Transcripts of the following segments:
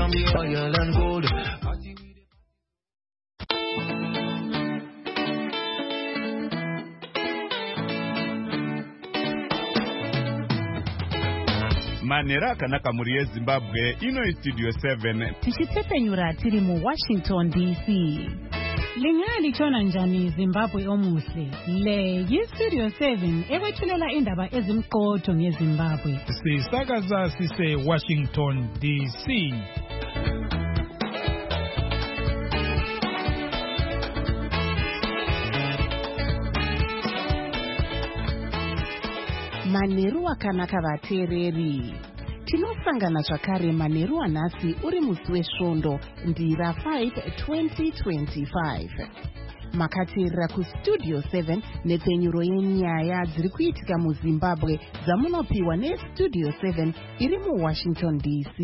from the oil and gold. Manera kanaka muri Zimbabwe ino studio 7 tichitepenyura tiri mu Washington DC. Lingali chona njani Zimbabwe omuhle. Le Studio 7 ekwethulela indaba ezimqotho ngeZimbabwe. Sisakaza sise Washington DC. Maneru akanaka vateereri. Tinosangana zvakare maneru anhasi uri musi wesvondo ndira 5 2025. Makateerera kustudio 7 nepenyuro yenyaya dziri kuitika muZimbabwe dzamunopiwa nestudio 7 iri muWashington DC.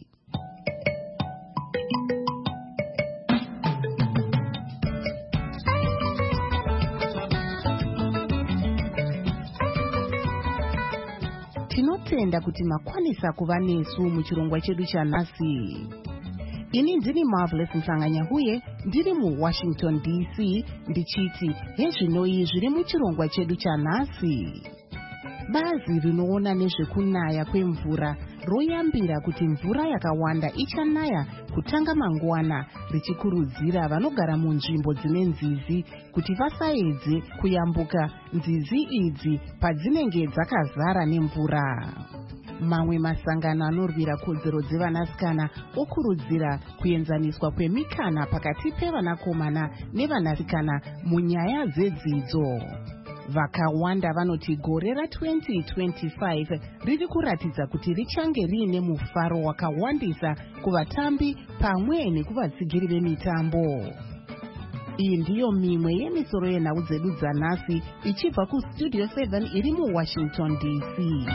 Tinotenda kuti makwanisa kuva nesu muchirongwa chedu chanhasi. Ini ndini Marvelous Msanganyahuye ndiri muWashington DC ndichiti hezvinoi zviri muchirongwa chedu chanhasi. Bazi rinoona nezvekunaya kwemvura royambira kuti mvura yakawanda ichanaya kutanga mangwana, richikurudzira vanogara munzvimbo dzine nzizi kuti vasaedze kuyambuka nzizi idzi padzinenge dzakazara nemvura. Mamwe masangano anorwira kodzero dzevanasikana okurudzira kuenzaniswa kwemikana pakati pevanakomana nevanasikana munyaya dzedzidzo. Vakawanda vanoti gore ra2025 riri kuratidza kuti richange riine mufaro wakawandisa kuvatambi pamwe nekuvatsigiri vemitambo. Iyi ndiyo mimwe yemisoro yenhau dzedu dzanhasi ichibva kustudio 7 iri muWashington DC.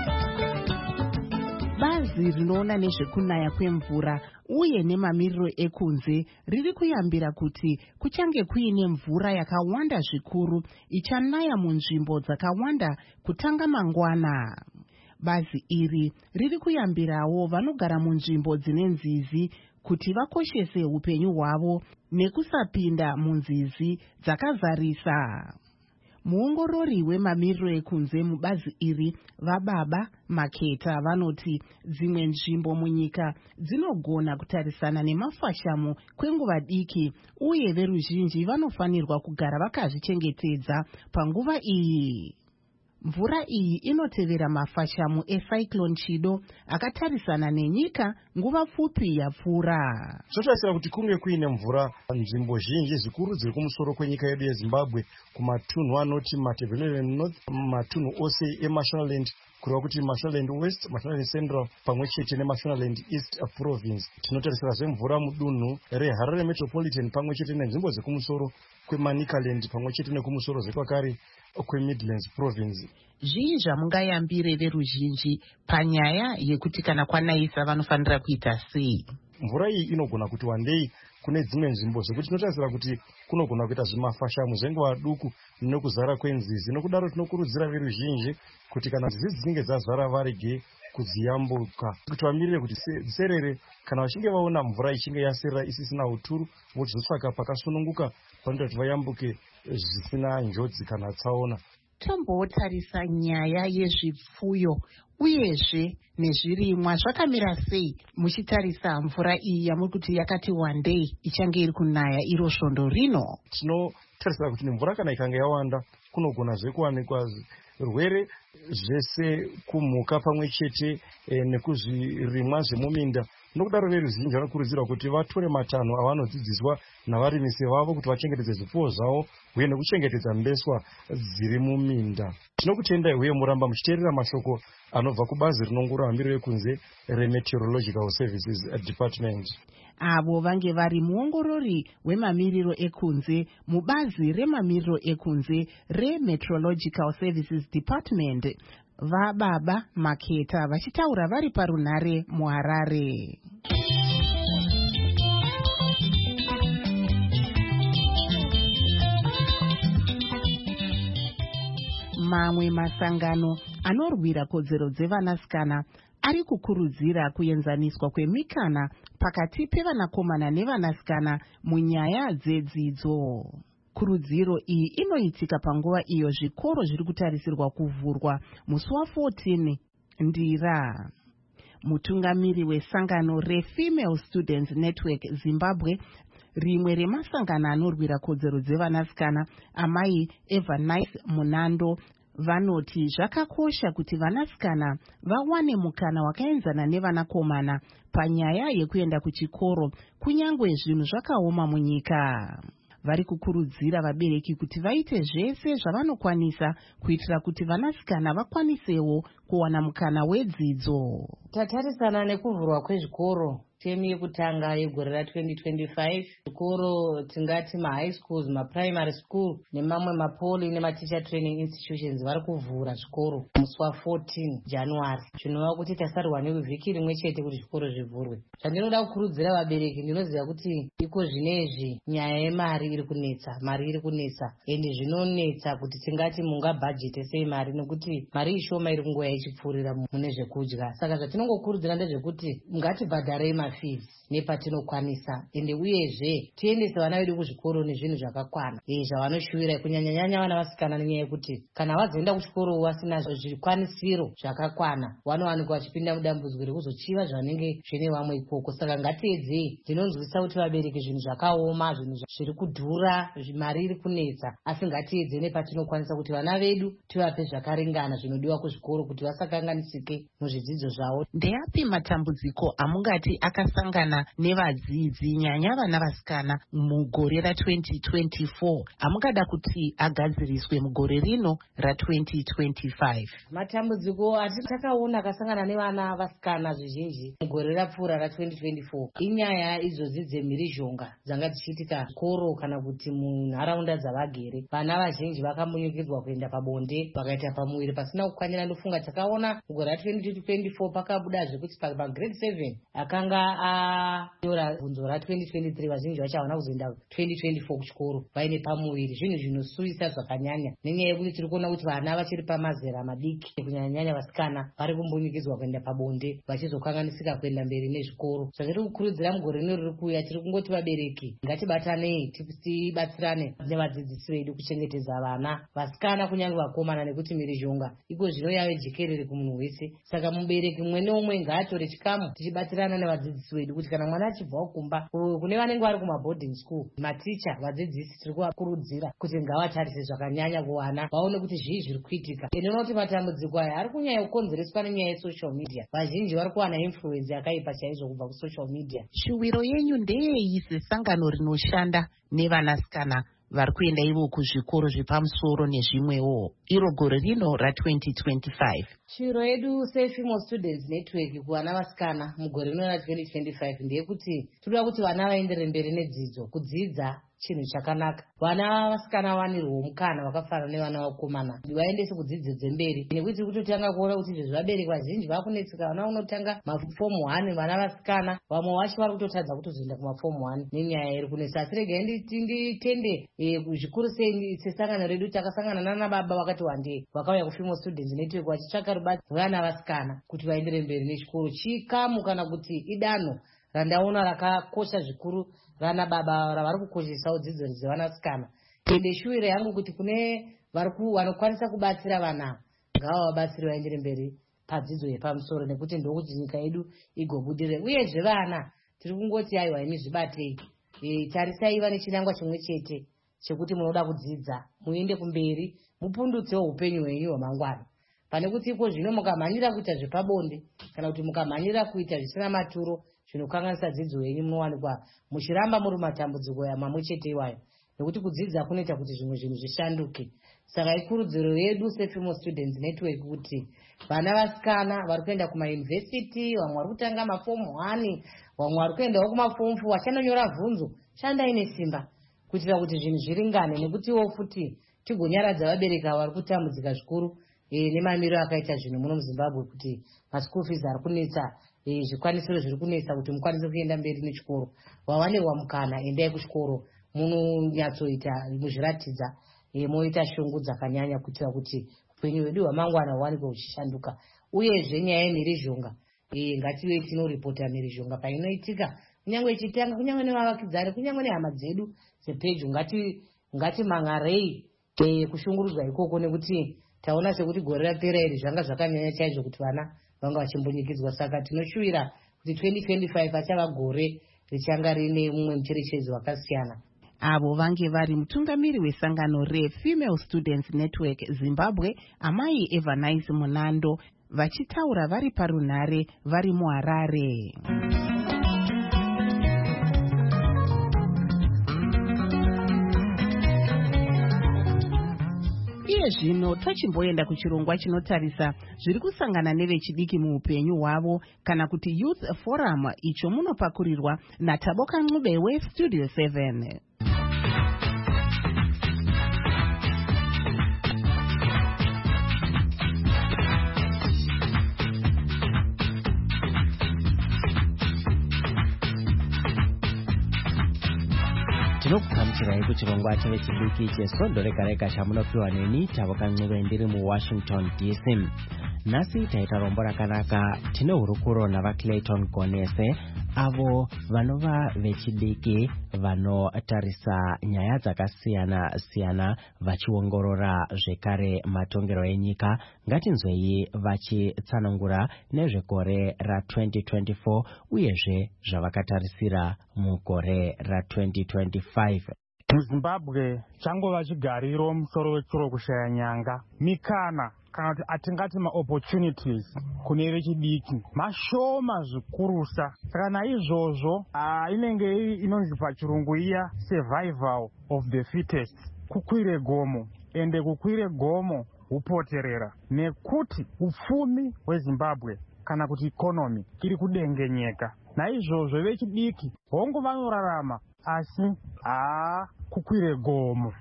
Bazi rinoona nezvekunaya kwemvura uye nemamiriro ekunze riri kuyambira kuti kuchange kuine mvura yakawanda zvikuru ichanaya munzvimbo dzakawanda kutanga mangwana. Bazi iri riri kuyambirawo vanogara munzvimbo dzine nzizi kuti vakoshese upenyu hwavo nekusapinda munzizi dzakazarisa. Muongorori wemamiriro ekunze mubazi iri vaBaba Maketa vanoti dzimwe nzvimbo munyika dzinogona kutarisana nemafashamu kwenguva diki uye veruzhinji vanofanirwa kugara vakazvichengetedza panguva iyi. Mvura iyi inotevera mafashamu eCyclone Chido akatarisana nenyika nguva pfupi yapfuura. Zvotarisira kuti kunge kuine mvura nzvimbo zhinji zvikuru dziri kumusoro kwenyika yedu yeZimbabwe, kumatunhu anoti Matabeleland North, matunhu ose eMashonaland, kureva kuti Mashonaland West, Mashonaland Central pamwe chete neMashonaland East Province. Tinotarisira zvemvura mudunhu reHarare Metropolitan pamwe chete nenzvimbo dzekumusoro kweManicaland pamwe chete nekumusoro zvekare kweMidlands Province. Zvii zvamungayambire veruzhinji panyaya yekuti kana kwanaisa vanofanira kuita sei? Mvura iyi inogona kuti wandei kune dzimwe nzvimbo zvekuti tinotarisira kuti kunogona kuita zvimafashamu zvenguva duku nekuzara kwenzizi. Nokudaro tinokurudzira veruzhinji kuti kana nzizi dzinenge dzazara varege kudziyambuka, kuti vamirire kuti dziserere. Kana vachinge vaona mvura ichinge yaserera isisina uturu, vochizotsvaka pakasununguka panoita kuti vayambuke zvisina njodzi kana tsaona. Tombotarisa nyaya yezvipfuyo uyezve nezvirimwa zvakamira sei muchitarisa mvura iyi yamuri kuti yakati wandei ichange iri kunaya iro svondo rino? Tinotarisira kuti mvura kana ikanga yawanda kunogona zvekuwanikwa zvirwere zvese kumhuka pamwe chete nekuzvirimwa zvemuminda. Nokudaro veruzhinji vanokurudzirwa kuti vatore matanho avanodzidziswa navarimisi vavo kuti vachengetedze zvipfuwo zvavo uye nekuchengetedza mbeswa dziri muminda. Tinokutendai uye muramba muchiteerera mashoko anobva kubazi rinongorora mamiriro ekunze reMeteorological Services Department. Avo vange vari muongorori wemamiriro ekunze mubazi remamiriro ekunze reMeteorological Services Department, vaBaba Maketa vachitaura vari parunhare muHarare. Mamwe masangano anorwira kodzero dzevanasikana ari kukurudzira kuenzaniswa kwemikana pakati pevanakomana nevanasikana munyaya dzedzidzo. Kurudziro iyi inoitika panguva iyo zvikoro zviri kutarisirwa kuvhurwa musi wa14 Ndira. Mutungamiri wesangano reFemale Students Network Zimbabwe, rimwe remasangano anorwira kodzero dzevanasikana, amai Evanice Munando, vanoti zvakakosha kuti vanasikana vawane mukana wakaenzana nevanakomana panyaya yekuenda kuchikoro kunyangwe zvinhu zvakaoma munyika. Vari kukurudzira vabereki kuti vaite zvese zvavanokwanisa kuitira kuti vanasikana vakwanisewo kuwana mukana wedzidzo. Tatarisana nekuvhurwa kwezvikoro temu yekutanga yegore ra2025, zvikoro tingati mahigh schools, maprimary school nemamwe mapoli nematicha training institutions vari kuvhura zvikoro musi wa14 January, zvinova kuti tasarwa nevhiki rimwe chete kuti zvikoro zvivhurwe. Zvandinoda kukurudzira vabereki, ndinoziva kuti iko zvinezvi nyaya yemari iri kunetsa ende zvinonetsa kuti tingati mungabhajete sei mari, nekuti mari ishoma iri kungoya ichipfuurira mune zvekudya. Saka zvatinongokurudzira ndezvekuti ngatibhadharei mafees nepatinokwanisa, ende uyezve tiendese vana vedu kuzvikoro nezvinhu zvakakwana zvavanoshuwira, kunyanyanyanya vana vasikana, nenyaya yekuti kana vazoenda kuchikoro vasina zvikwanisiro zvakakwana vanowanikwa vachipinda mudambudziko rekuzochiva zvanenge zvine vamwe ikoko. Saka ngatiedzei, ndinonzwisa kuti vabereki zvinhu zvakaoma, zvinhu zviri kudhura, mari iri kunetsa, asi ngatiedzei nepatinokwanisa kuti vana vedu tivape zvakaringana zvinodiwa kuzvikoro kuti vasakanganisike muzvidzidzo zvavo. Ndeapi matambudziko amungati akasangana nevadzidzi nyanya vana vasikana mugore ra2024 amungada kuti agadziriswe mugore rino ra2025? Matambudziko atakaona akasangana nevana vasikana zvizhinji mugore rapfuura ra2024 inyaya idzodzi dzemhirizhonga dzanga dzichiitika zvikoro kana kuti munharaunda dzavagere. Vana vazhinji vakamunyukidzwa kuenda pabonde, vakaita pamuviri pasina kukwanira. Ndofunga takaona mugore ra2024 pakabuda zvekuti pagrade 7 akanga anyora bvunzo ra2023 vazhinji vacho havana kuzoenda 2024 kuchikoro vaine pamuviri, zvinhu zvinosuvisa zvakanyanya, nenyaya yekuti tiri kuona kuti vana vachiri pamazera madiki kunyanyanyanya vasikana vari kumbunyikidzwa kuenda pabonde vachizokanganisika kuenda mberi nezvikoro. Zvatiri kukurudzira mugore rino riri kuuya, tiri kungoti vabereki ngatibatanei, tibatsirane nevadzidzisi vedu kuchengetedza vana vasikana kunyange vakomana, nekuti mhirizhonga iko zvino yave jekerere kumunhu wese. Saka mubereki mumwe neumwe ngaatore chikamu tichibatsirana nevadzidzisi vedu kuti kana mwana achibvawo kumba, kune vanenge vari kumaboarding school, maticha, vadzidzisi tiri kuvakurudzira kuti ngavatarise zvakanyanya kuvana vaone kuti zvii zviri kuitika. Ndinoona kuti matambudziko aya ari kunyanya kukonzereswa nenyaya yesocial media. Vazhinji vari kuwana influence yakaipa chaizvo kubva kusocial media. Shuwiro yenyu ndeyei sesangano rinoshanda nevanasikana vari kuenda ivo kuzvikoro zvepamusoro nezvimwewo iro gore rino ra2025? Shiro yedu seFemale Students Network kuvana vasikana mugore rino ra2025 ndeyekuti toda kuti vana vaendere mberi nedzidzo. Kudzidza chinhu chakanaka, vana vasikana vanirwo mukana wakafanana nevana vakomana, vaendese kudzidzo dzemberi, nekuti kutotanga kuona kuti izvo zvabereki vazhinji vakunetseka. Vana unotanga mafomu 1 vana vasikana, vamwe vacho vari kutotadza kutozoenda kumafomu 1 nenyaya iri kunetsa. Asi regai nditende zvikuru sei sesangano redu takasangana nana baba vakati wandei vakauya kuFemale Students Network vachitsvaka rubatsiro rwevana vasikana kuti vaendere mberi nechikoro. Chikamu kana kuti idanho randaona rakakosha zvikuru vana baba ravari kukoshesawo dzidzo dzevanasikana. Ende shuwiro yangu kuti kune vanokwanisa kubatsira vana ngavavabatsire vaendere mberi padzidzo yepamusoro, nekuti ndokuti nyika yedu igobudire. Uyezve vana tiri kungoti aiwa imi zvibatei, tarisai vane chinangwa chimwe chete chekuti munoda kudzidza, muende kumberi, mupundutsewo upenyu hwenyu hwamangwana, pane kuti iko zvino mukamhanyira kuita zvepabonde kana kuti mukamhanyira kuita zvisina maturo zvinokanganisa dzidzo yenyu, munowanikwa muchiramba muri matambudziko mamwe chete iwayo, nekuti kudzidza kunoita kuti zvimwe zvinhu zvishanduke. Saka ikurudziro yedu seFemale Students Network kuti vana vasikana vari kuenda kumayunivhesiti, vamwe vari kutanga mafomu 1, vamwe vari kuendawo kumafomu 4, vachanonyora bvunzo, shandai nesimba kuitira kuti zvinhu zviringane, nekutiwo futi tigonyaradza vabereki vari kutambudzika zvikuru nemaniro akaita zvinhu muno muZimbabwe, kuti maschool fees ari kunetsa, zvikwanisiro zviri kunetsa kuti mukwanise kuenda mberi nechikoro. Wawanerwa mukana, endai kuchikoro, munonyatsoita muzviratidza, moita shungu dzakanyanya kuitira kuti upenyu hwedu hwamangwana huwanikwe huchishanduka. Uyezve nyaya yemhirizhonga ngative tinoripota mhirizhonga painoitika, kunyange ichitanga, kunyange nevavakidzani, kunyange nehama dzedu dzepedyo. Ngatimang'arei kushungurudzwa ikoko, nekuti taona sekuti gore rapera iri zvanga zvakanyanya chaizvo kuti vana vanga vachimbonyikidzwa. Saka tinoshuvira kuti 2025 achava gore richanga rine mumwe mucherechedzo wakasiyana. Avo vange vari mutungamiri wesangano reFemale Students Network Zimbabwe, amai Evanice Munando, vachitaura vari parunhare vari muHarare. Iye zvino tochimboenda kuchirongwa chinotarisa zviri kusangana nevechidiki muupenyu hwavo, kana kuti Youth Forum, icho munopakurirwa naTaboka Ncube weStudio 7. tinokugamuchirai kuchirongwa chevechidiki chesondo rega-rega chamunopiwa neni Taboka Ncube ndiri muWashington DC. Nhasi taita rombo rakanaka. Tine hurukuro navaClayton Gonese, avo vanova vechidiki vanotarisa nyaya dzakasiyana-siyana vachiongorora zvekare matongero enyika. Ngatinzwei vachitsanangura nezvegore ra2024 uyezve zvavakatarisira mugore ra2025. muZimbabwe changova chigariro musoro wechiro kushaya nyanga, mikana kana kuti atingati maopportunities kune vechidiki mashoma zvikurusa. Saka naizvozvo inenge inonzi pachirungu iya survival of the fittest, kukwire gomo. Ende kukwire gomo hupoterera nekuti upfumi hweZimbabwe kana kuti ikonomi iri kudengenyeka. Naizvozvo vechidiki hongu vanorarama asi kukwire gomo.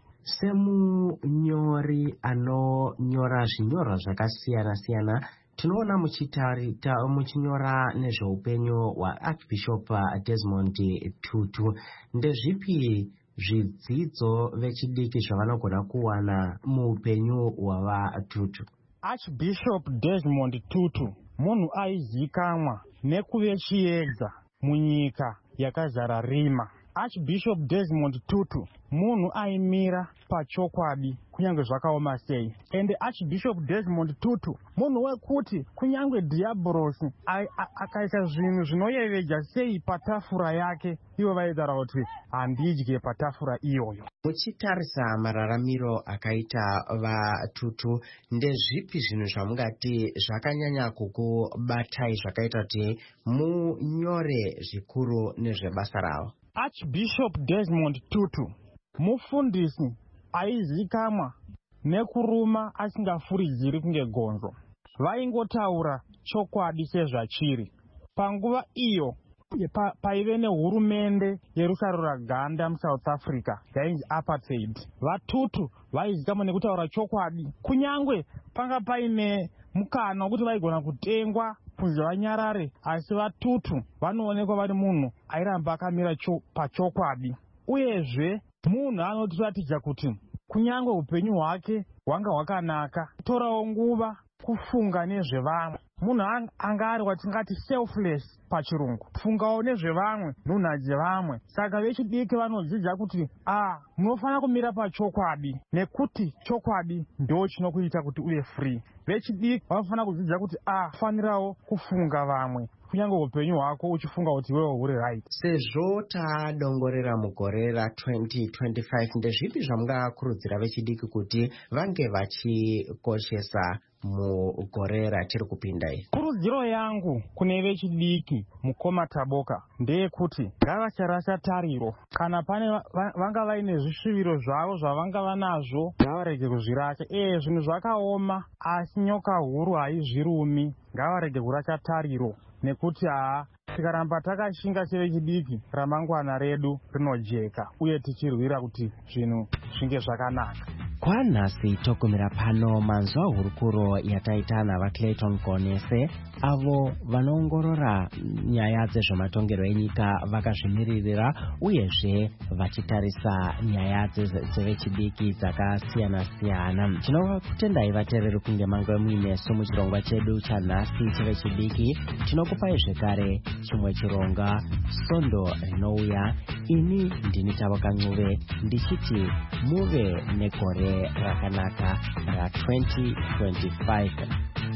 Semunyori anonyora zvinyorwa zvakasiyana-siyana, tinoona muchinyora nezveupenyu hwaArchbishop Desmond Tutu. Ndezvipi zvidzidzo vechidiki zvavanogona kuwana muupenyu hwavaTutu? Archbishop Desmond Tutu munhu aizikanwa nekuve chiedza munyika yakazara rima. Archbishop Desmond Tutu munhu aimira pachokwadi kunyange zvakaoma sei. Ende Archbishop Desmond Tutu munhu wekuti kunyange dhiabhorosi akaisa zvinhu zvinoyevedza sei patafura yake, ivo vaidara kuti handidye patafura iyoyo. Muchitarisa mararamiro akaita vaTutu, ndezvipi zvinhu zvamungati zvakanyanya kukubatai zvakaita kuti munyore zvikuru nezvebasa ravo? Archbishop Desmond Tutu mufundisi aizikamwa nekuruma asingafuridziri kunge gonzo. Vaingotaura chokwadi sezvachiri. Panguva iyo paive nehurumende yerusarura ganda muSouth Africa yainzi apartheid. VaTutu vaizikamwa nekutaura chokwadi, kunyangwe panga paine mukana wekuti vaigona kutengwa kunzi vanyarare, asi vaTutu vanoonekwa vari munhu airamba akamira pachokwadi. Uyezve munhu anotiratidza kuti kunyange upenyu hwake hwanga hwakanaka, torawo nguva kufunga nezvevamwe. Munhu anga ari watingati selfless pachirungu, fungawo nezvevamwe, nhunha dzevamwe. Saka vechidiki vanodzidza kuti munofanira kumira pachokwadi, nekuti chokwadi ndo chinokuita kuti uve free. Vechidiki vanofanira kudzidza kuti fanirawo kufunga vamwe, kunyange upenyu hwako uchifunga kuti wewe uri right. Sezvo tadongorera mugore ra2025, ndezvipi zvamungakurudzira vechidiki kuti vange vachikoshesa mugore ratiri kupinda iri? Kurudziro yangu kune vechidiki mukoma Taboka ndeyekuti ngavacharasa tariro. Kana pane vanga vaine zvisviviro zvavo zvavanga vanazvo, ngavarege kuzvirasa. Zvinhu zvakaoma asi nyoka huru haizvirumi. Ngavarege kurasa tariro, nekuti tikaramba takashinga sevechidiki, ramangwana redu rinojeka uye tichirwira kuti zvinhu zvinge zvakanaka. kwanhasi togumira pano manzwa hurukuro yataita navaClayton Konese avo vanoongorora nyaya dzezvematongero enyika vakazvimiririra uyezve vachitarisa nyaya dzevechidiki dzakasiyana-siyana. Tinokutendai vateereri kunge mango muinesu muchirongwa chedu chanhasi chevechidiki. Tinokupai zvekare chimwe chironga Svondo rinouya. Ini ndini Tavoka Ncube ndichiti muve negore rakanaka ra2025.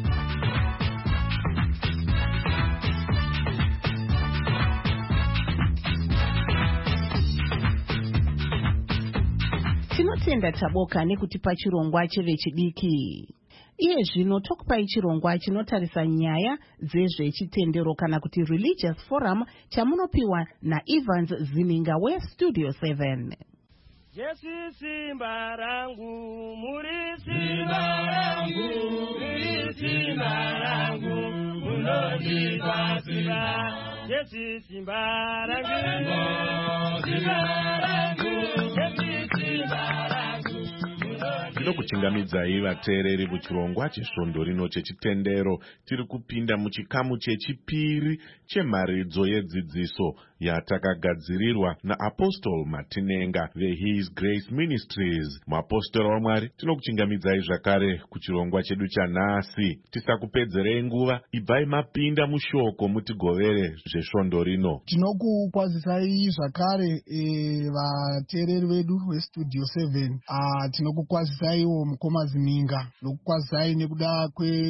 Tinotenda Taboka nekutipa chirongwa chevechidiki. Iye zvino tokupai chirongwa chinotarisa nyaya dzezvechitendero kana kuti Religious Forum chamunopiwa naEvans Zininga weStudio 7. Jesu simba rangu, muri simba rangu, muri simba rangu, munonipa simba. Jesu simba rangu, simba rangu, Jesu simba rangu. Ndinokuchingamidzai vateereri muchirongwa chesvondo rino chechitendero. Tiri kupinda muchikamu chechipiri chemharidzo yedzidziso yatakagadzirirwa naApostle Matinenga veHis Grace Ministries. Muapostori waMwari, tinokuchingamidzai zvakare kuchirongwa chedu chanhasi. Tisakupedzerei nguva, ibvai mapinda mushoko mutigovere zvesvondo rino. Tinokukwazisai zvakare vateereri vedu veStudio 7. Tinokukwazisaiwo mukoma Zininga nokukwazisai nekuda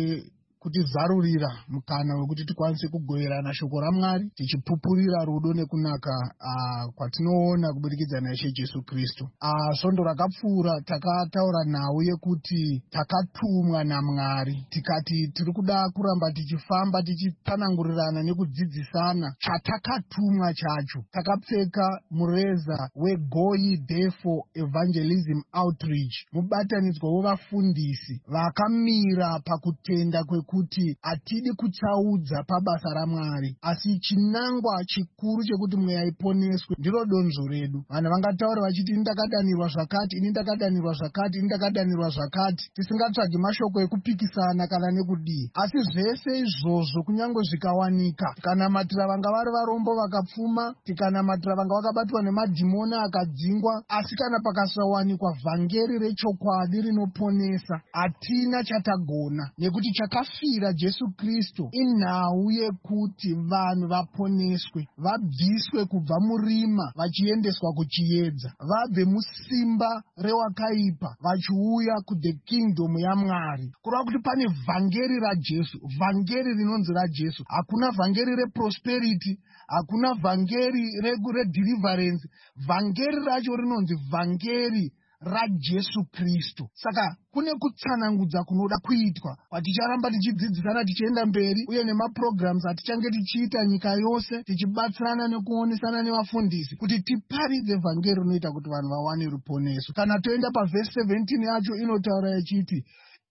kutizarurira mukana wekuti tikwanise kugoverana shoko raMwari tichipupurira rudo nekunaka kwatinoona kubudikidza naIshe Jesu Kristu. Svondo rakapfuura takataura nhau yekuti takatumwa naMwari, tikati tiri kuda kuramba tichifamba tichipanangurirana nekudzidzisana chatakatumwa chacho. Takapfeka mureza weGo Ye Therefore Evangelism Outreach, mubatanidzwa wevafundisi vakamira pakutenda kuti hatidi kutsaudza pabasa raMwari, asi chinangwa chikuru chekuti mweya iponeswe ndiro donzvo redu. Vanhu vangataura vachiti ini ndakadanirwa zvakati, ini ndakadanirwa zvakati, ini ndakadanirwa zvakati, tisingatsvagi mashoko ekupikisana kana nekudii. Asi zvese izvozvo kunyange zvikawanika, tikanamatira vanga vari varombo vakapfuma, tikanamatira vanga vakabatwa nemadhimona akadzingwa, asi kana pakasawanikwa vhangeri rechokwadi rinoponesa, hatina chatagona, nekuti chakafira Jesu Kristu inhau yekuti vanhu vaponeswe, vabviswe kubva murima vachiendeswa kuchiedza, vabve musimba rewakaipa vachiuya kuThe Kingdom yaMwari. Kureva kuti pane vhangeri raJesu, vhangeri rinonzi raJesu. Hakuna vhangeri reprosperity, hakuna vhangeri redeliverance. Vhangeri racho rinonzi vhangeri raJesu Kristu. Saka kune kutsanangudza kunoda kuitwa kwaticharamba tichidzidzisana tichienda mberi, uye nemaprograms atichange tichiita nyika yose tichibatsirana nekuonesana nevafundisi kuti tiparidze vhangeri rinoita kuti vanhu vawane ruponeso. Kana toenda pavhesi 17 yacho inotaura yachiti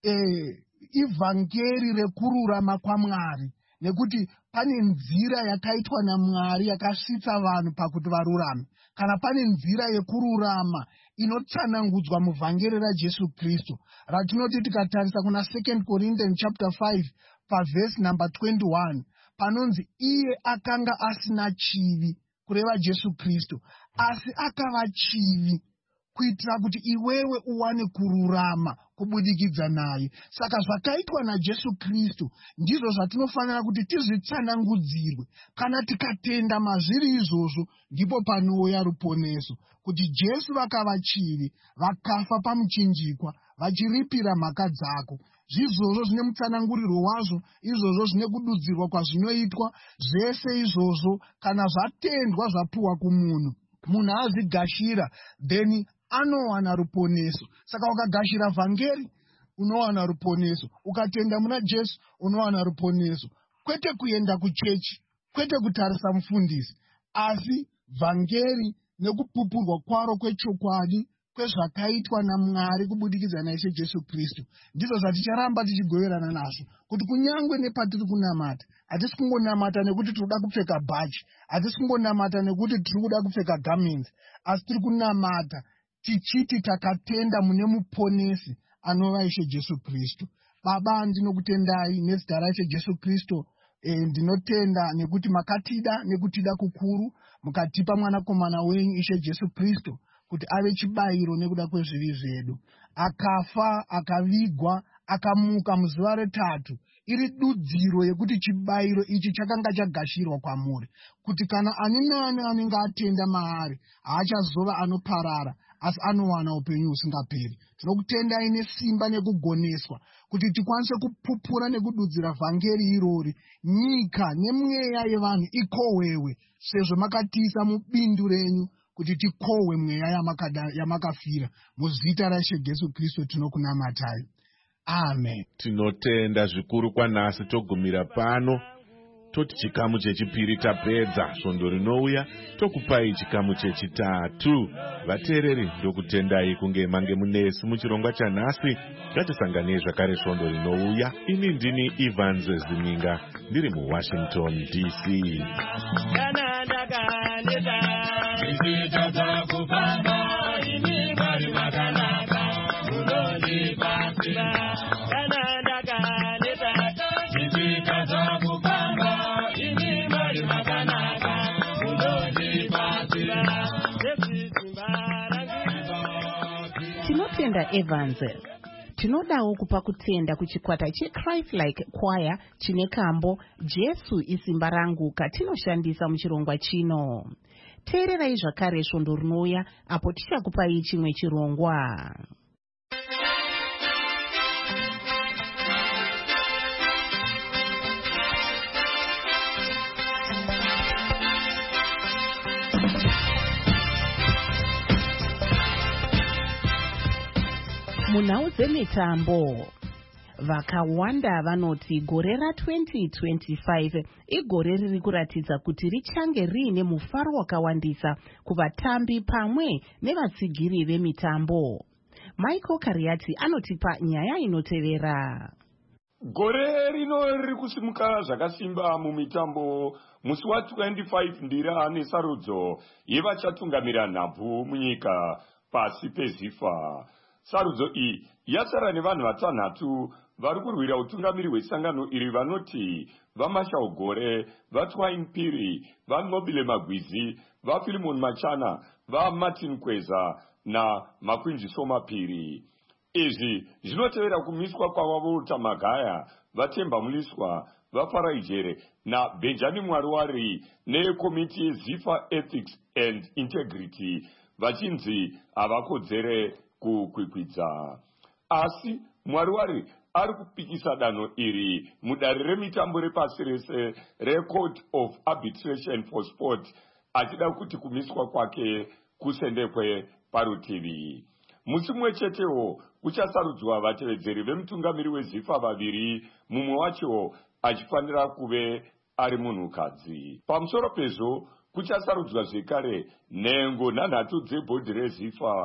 ivhangeri rekururama kwaMwari, nekuti pane nzira yakaitwa naMwari yakasvitsa vanhu pakuti varurame. Kana pane nzira yekururama inotsanangudzwa muvhangeri raJesu Kristu, ratinoti tikatarisa kuna 2 Corinthians chapter 5 pavhesi number 21, panonzi iye akanga asina chivi, kureva Jesu Kristu, asi akava chivi kuitira kuti iwewe uwane kururama kubudikidza naye. Saka zvakaitwa naJesu Kristu ndizvo zvatinofanira kuti tizvitsanangudzirwe. Kana tikatenda mazviri izvozvo, ndipo panouya ruponeso, kuti Jesu vakava chivi, vakafa pamuchinjikwa, vachiripira mhaka dzako. Zvizvozvo zvine mutsanangurirwo wazvo, izvozvo zvine kududzirwa kwazvinoitwa. Zvese izvozvo kana zvatendwa zvapuwa kumunhu, munhu azvigashira, then anowana ruponeso. Saka ukagashira vhangeri unowana ruponeso, ukatenda muna Jesu unowana ruponeso. Kwete kuenda kuchechi, kwete kutarisa mufundisi, asi vhangeri nekupupurwa kwaro kwechokwadi kwezvakaitwa naMwari kubudikidza naIshe Jesu Kristu, ndizvo zvaticharamba tichigoverana nazvo, kuti kunyangwe nepatiri kunamata, hatisi kungonamata nekuti tiri kuda kupfeka bhachi, hatisi kungonamata nekuti tiri kuda kupfeka garments, asi tiri kunamata tichiti takatenda mune muponesi anova Ishe Jesu Kristu. Baba, ndinokutendai nezita raIshe Jesu Kristu. Ndinotenda nekuti makatida nekutida kukuru mukatipa mwanakomana wenyu Ishe Jesu Kristu kuti ave chibayiro nekuda kwezvivi zvedu. Akafa, akavigwa, akamuka muzuva retatu, iri dudziro yekuti chibayiro ichi chakanga chagashirwa kwamuri, kuti kana ani nani anenge atenda maari haachazova anoparara asi anowana upenyu husingaperi. Tinokutendai nesimba nekugoneswa kuti tikwanise kupupura nekududzira vhangeri irori, nyika nemweya yevanhu ikohwewe, sezvo makatiisa mubindu renyu kuti tikohwe mweya yamakafira. Muzita raIshe Jesu Kristu tinokunamatai. Amen. Tinotenda zvikuru kwanhasi togumira pano. Toti chikamu chechipiri tapedza, svondo rinouya tokupai chikamu chechitatu. Vateereri, ndokutendai kunge mange munesi muchirongwa chanhasi. Ngatisanganei zvakare svondo rinouya. Ini ndini Evans Ziminga, ndiri muWashington DC. Tinotenda Evans. Tinodawo kupa kutenda kuchikwata cheChrist-like Choir chine kambo Jesu isimba rangu katinoshandisa muchirongwa chino. Teererai zvakare svondo rinouya apo tichakupai chimwe chirongwa. Munhau dzemitambo, vakawanda vanoti gore ra2025 igore riri kuratidza kuti richange riine mufaro wakawandisa kuvatambi pamwe nevatsigiri vemitambo. Michael Kariati anotipa nyaya inotevera. Gore rino riri kusimuka zvakasimba mumitambo. Musi wa25 ndira nesarudzo yevachatungamira nhabvu munyika pasi peZIFA. Sarudzo iyi yatsara nevanhu vatanhatu vari kurwira utungamiri hwesangano iri vanoti vaMashao Gore, vaTwain Piri, vaNobile Magwizi, vaPhilimon Machana, vaMartin Kweza naMakwinjisoma Piri. Izvi zvinotevera kumiswa kwavaVolta Magaya, vaTemba Muliswa, vaParaijere naBenjamin Mwariwari nekomiti yeZIFA Ethics and Integrity vachinzi havakodzere kukwikwidza. Asi Mwariwari ari kupikisa danho iri mudare remitambo repasi rese reCourt of Arbitration for Sport, achida kuti kumiswa kwake kusendekwe parutivi. Musi mumwe chetewo kuchasarudzwa vatevedzeri vemutungamiri weZIFA vaviri, mumwe wacho achifanira kuve ari munhukadzi. Pamusoro pezvo kuchasarudzwa zvekare nhengo nhanhatu dzebhodhi reZIFA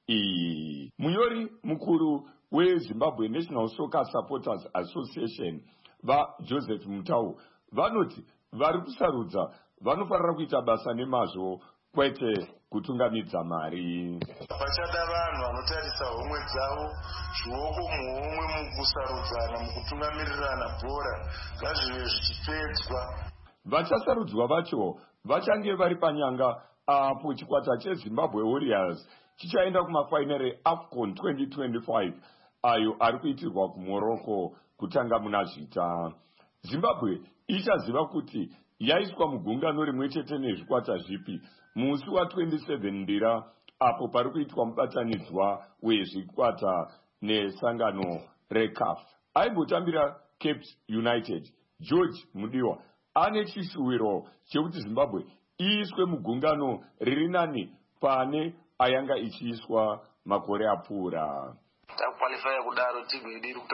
iyi. Munyori mukuru weZimbabwe National Soccer Supporters Association vaJoseph Mutau vanoti vari kusarudza vanofanira kuita basa nemazvo kwete kutungamidza mari. Pachada vanhu vanotarisa homwe dzavo zvioko muhomwe mukusarudzana mukutungamirirana bhora ngazvive zvichipedzwa. Vachasarudzwa vacho vachange vari panyanga apo chikwata cheZimbabwe Warriors chichaenda kumafainari eAFCON 2025 ayo ari kuitirwa kuMorocco kutanga muna zvita. Zimbabwe ichaziva kuti yaiswa mugungano rimwe chete nezvikwata zvipi musi wa27 ndira apo pari kuitwa mubatanidzwa wezvikwata nesangano reCAF. Aimbotambira Cape United, George Mudiwa ane chishuwiro chekuti Zimbabwe iiswe mugungano riri nani pane ayanga ichiiswa makore apfuura. Takukwalifaya kudaro timu yedu iri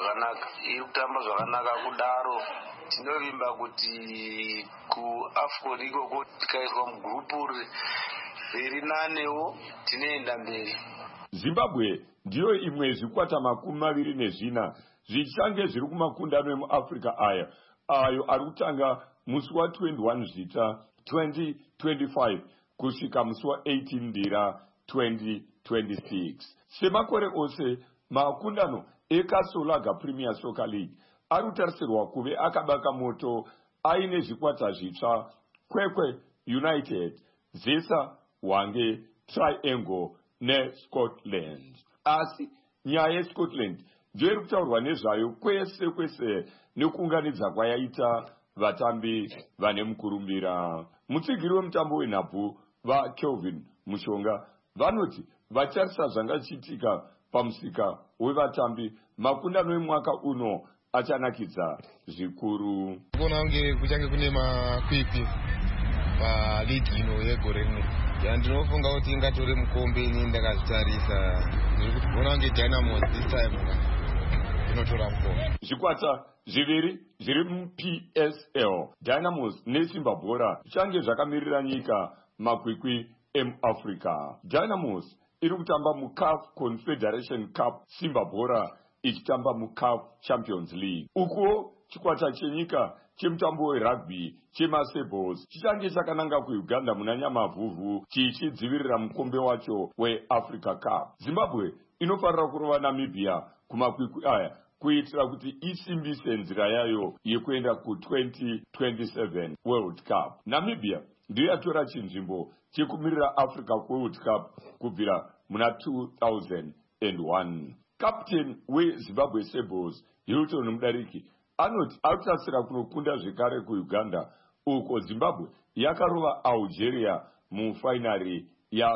kutamba zvakanaka kudaro tinovimba kuti kuAFCON ikoko tikaiswa mugrupu riri nanewo tinoenda mberi. Zimbabwe ndiyo imwe zvikwata 24 zvichange zviri kumakundano emuAfrica ayo ari kutanga musi wa21 zvita 2025 kusvika musi wa18 ndira 2025. 26. Semakore ose makundano ekasolaga Premier Soccer League arutarisirwa kuve akabaka moto aine zvikwata zvitsva: Kwekwe United, Zesa, Wange, Triangle neScotland. Asi nyaya yeScotland ndiyo iri kutaurwa nezvayo kwese nekuunganidza kwayaita vatambi vane mukurumbira. Mutsigiri wemutambo wenhabvu vaKelvin Mushonga vanoti vacharisa zvanga chiitika pamusika wevatambi, makundano emwaka uno achanakidza zvikuru. Kuona kunge kuchange kune makwikwi paligi ino yegore rino, ndinofunga kuti ingatore mukombe. Ini ndakazvitarisa ndiri kuona kunge Dynamos this time inotora mukombe. Zvikwata zviviri zviri muPSL, Dynamos neSimba Bhora, zvichange zvakamirira nyika makwikwi emuAfrica. Dynamos iri kutamba muCAF Confederation Cup, Simba Bhora ichitamba muCAF Champions League. Ukuwo chikwata chenyika chemutambo werugby cheMasables chichange chakananga kuUganda muna Nyamavhuvhu chichidzivirira mukombe wacho weAfrica Cup. Zimbabwe inofanira kurova Namibia kumakwikwi aya kuitira kuti isimbise nzira yayo yekuenda ku2027 World Cup. Namibia ndiyo yatora chinzvimbo chekumirira Africa World Cup kubvira muna 2001. Captain weZimbabwe Sables Hilton Mudariki anoti akutasira kunokunda zvekare kuUganda, uko Zimbabwe yakarova Algeria mufainari ya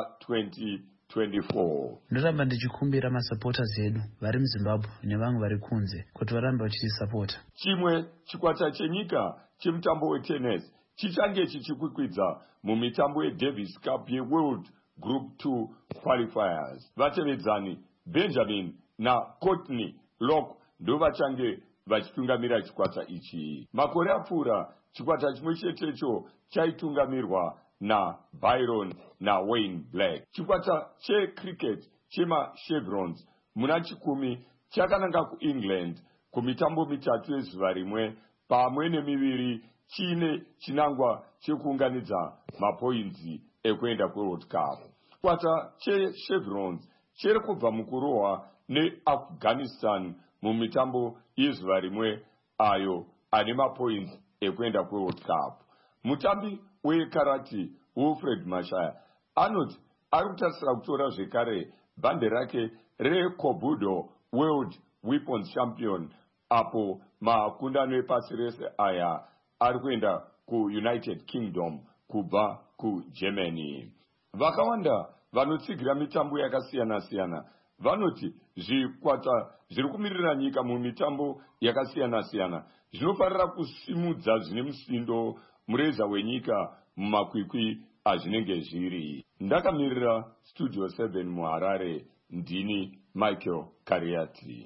2024. Ndoramba ndichikumbira masupporters edu vari muZimbabwe nevamwe vari kunze kuti varambe vachitisapota. Chimwe chikwata chenyika chemutambo wetennis chichange chichikwikwidza mumitambo yeDavis Cup yeWorld Group 2 qualifiers. Vatevedzani Benjamin na Courtney Locke ndo vachange vachitungamira chikwata ichi. Makore apfuura chikwata chimwe chetecho chaitungamirwa na Byron na Wayne Black. Chikwata checricket chemaChevrons muna 10 chakananga kuEngland kumitambo mitatu yezuva rimwe pamwe nemiviri chine chinangwa chekuunganidza mapoinzi ekuenda kuWorld Cup. Chikwata cheChevrons chiri kubva mukurohwa neAfghanistan mumitambo yezuva rimwe ayo ane mapoints ekuenda kuWorld Cup. Mutambi wekarati Wilfred Mashaya anoti ari kutarisira kutora zvekare bhande rake reKobudo World Weapons Champion apo makundano epasi rese aya ari kuenda kuUnited Kingdom kubva kuGermany. Vakawanda vanotsigira mitambo yakasiyana-siyana vanoti zvikwata zviri kumirira nyika mumitambo yakasiyana-siyana zvinofanira kusimudza zvine musindo mureza wenyika mumakwikwi azvinenge zviri. Ndakamirira Studio 7 muHarare, ndini Michael Kariati.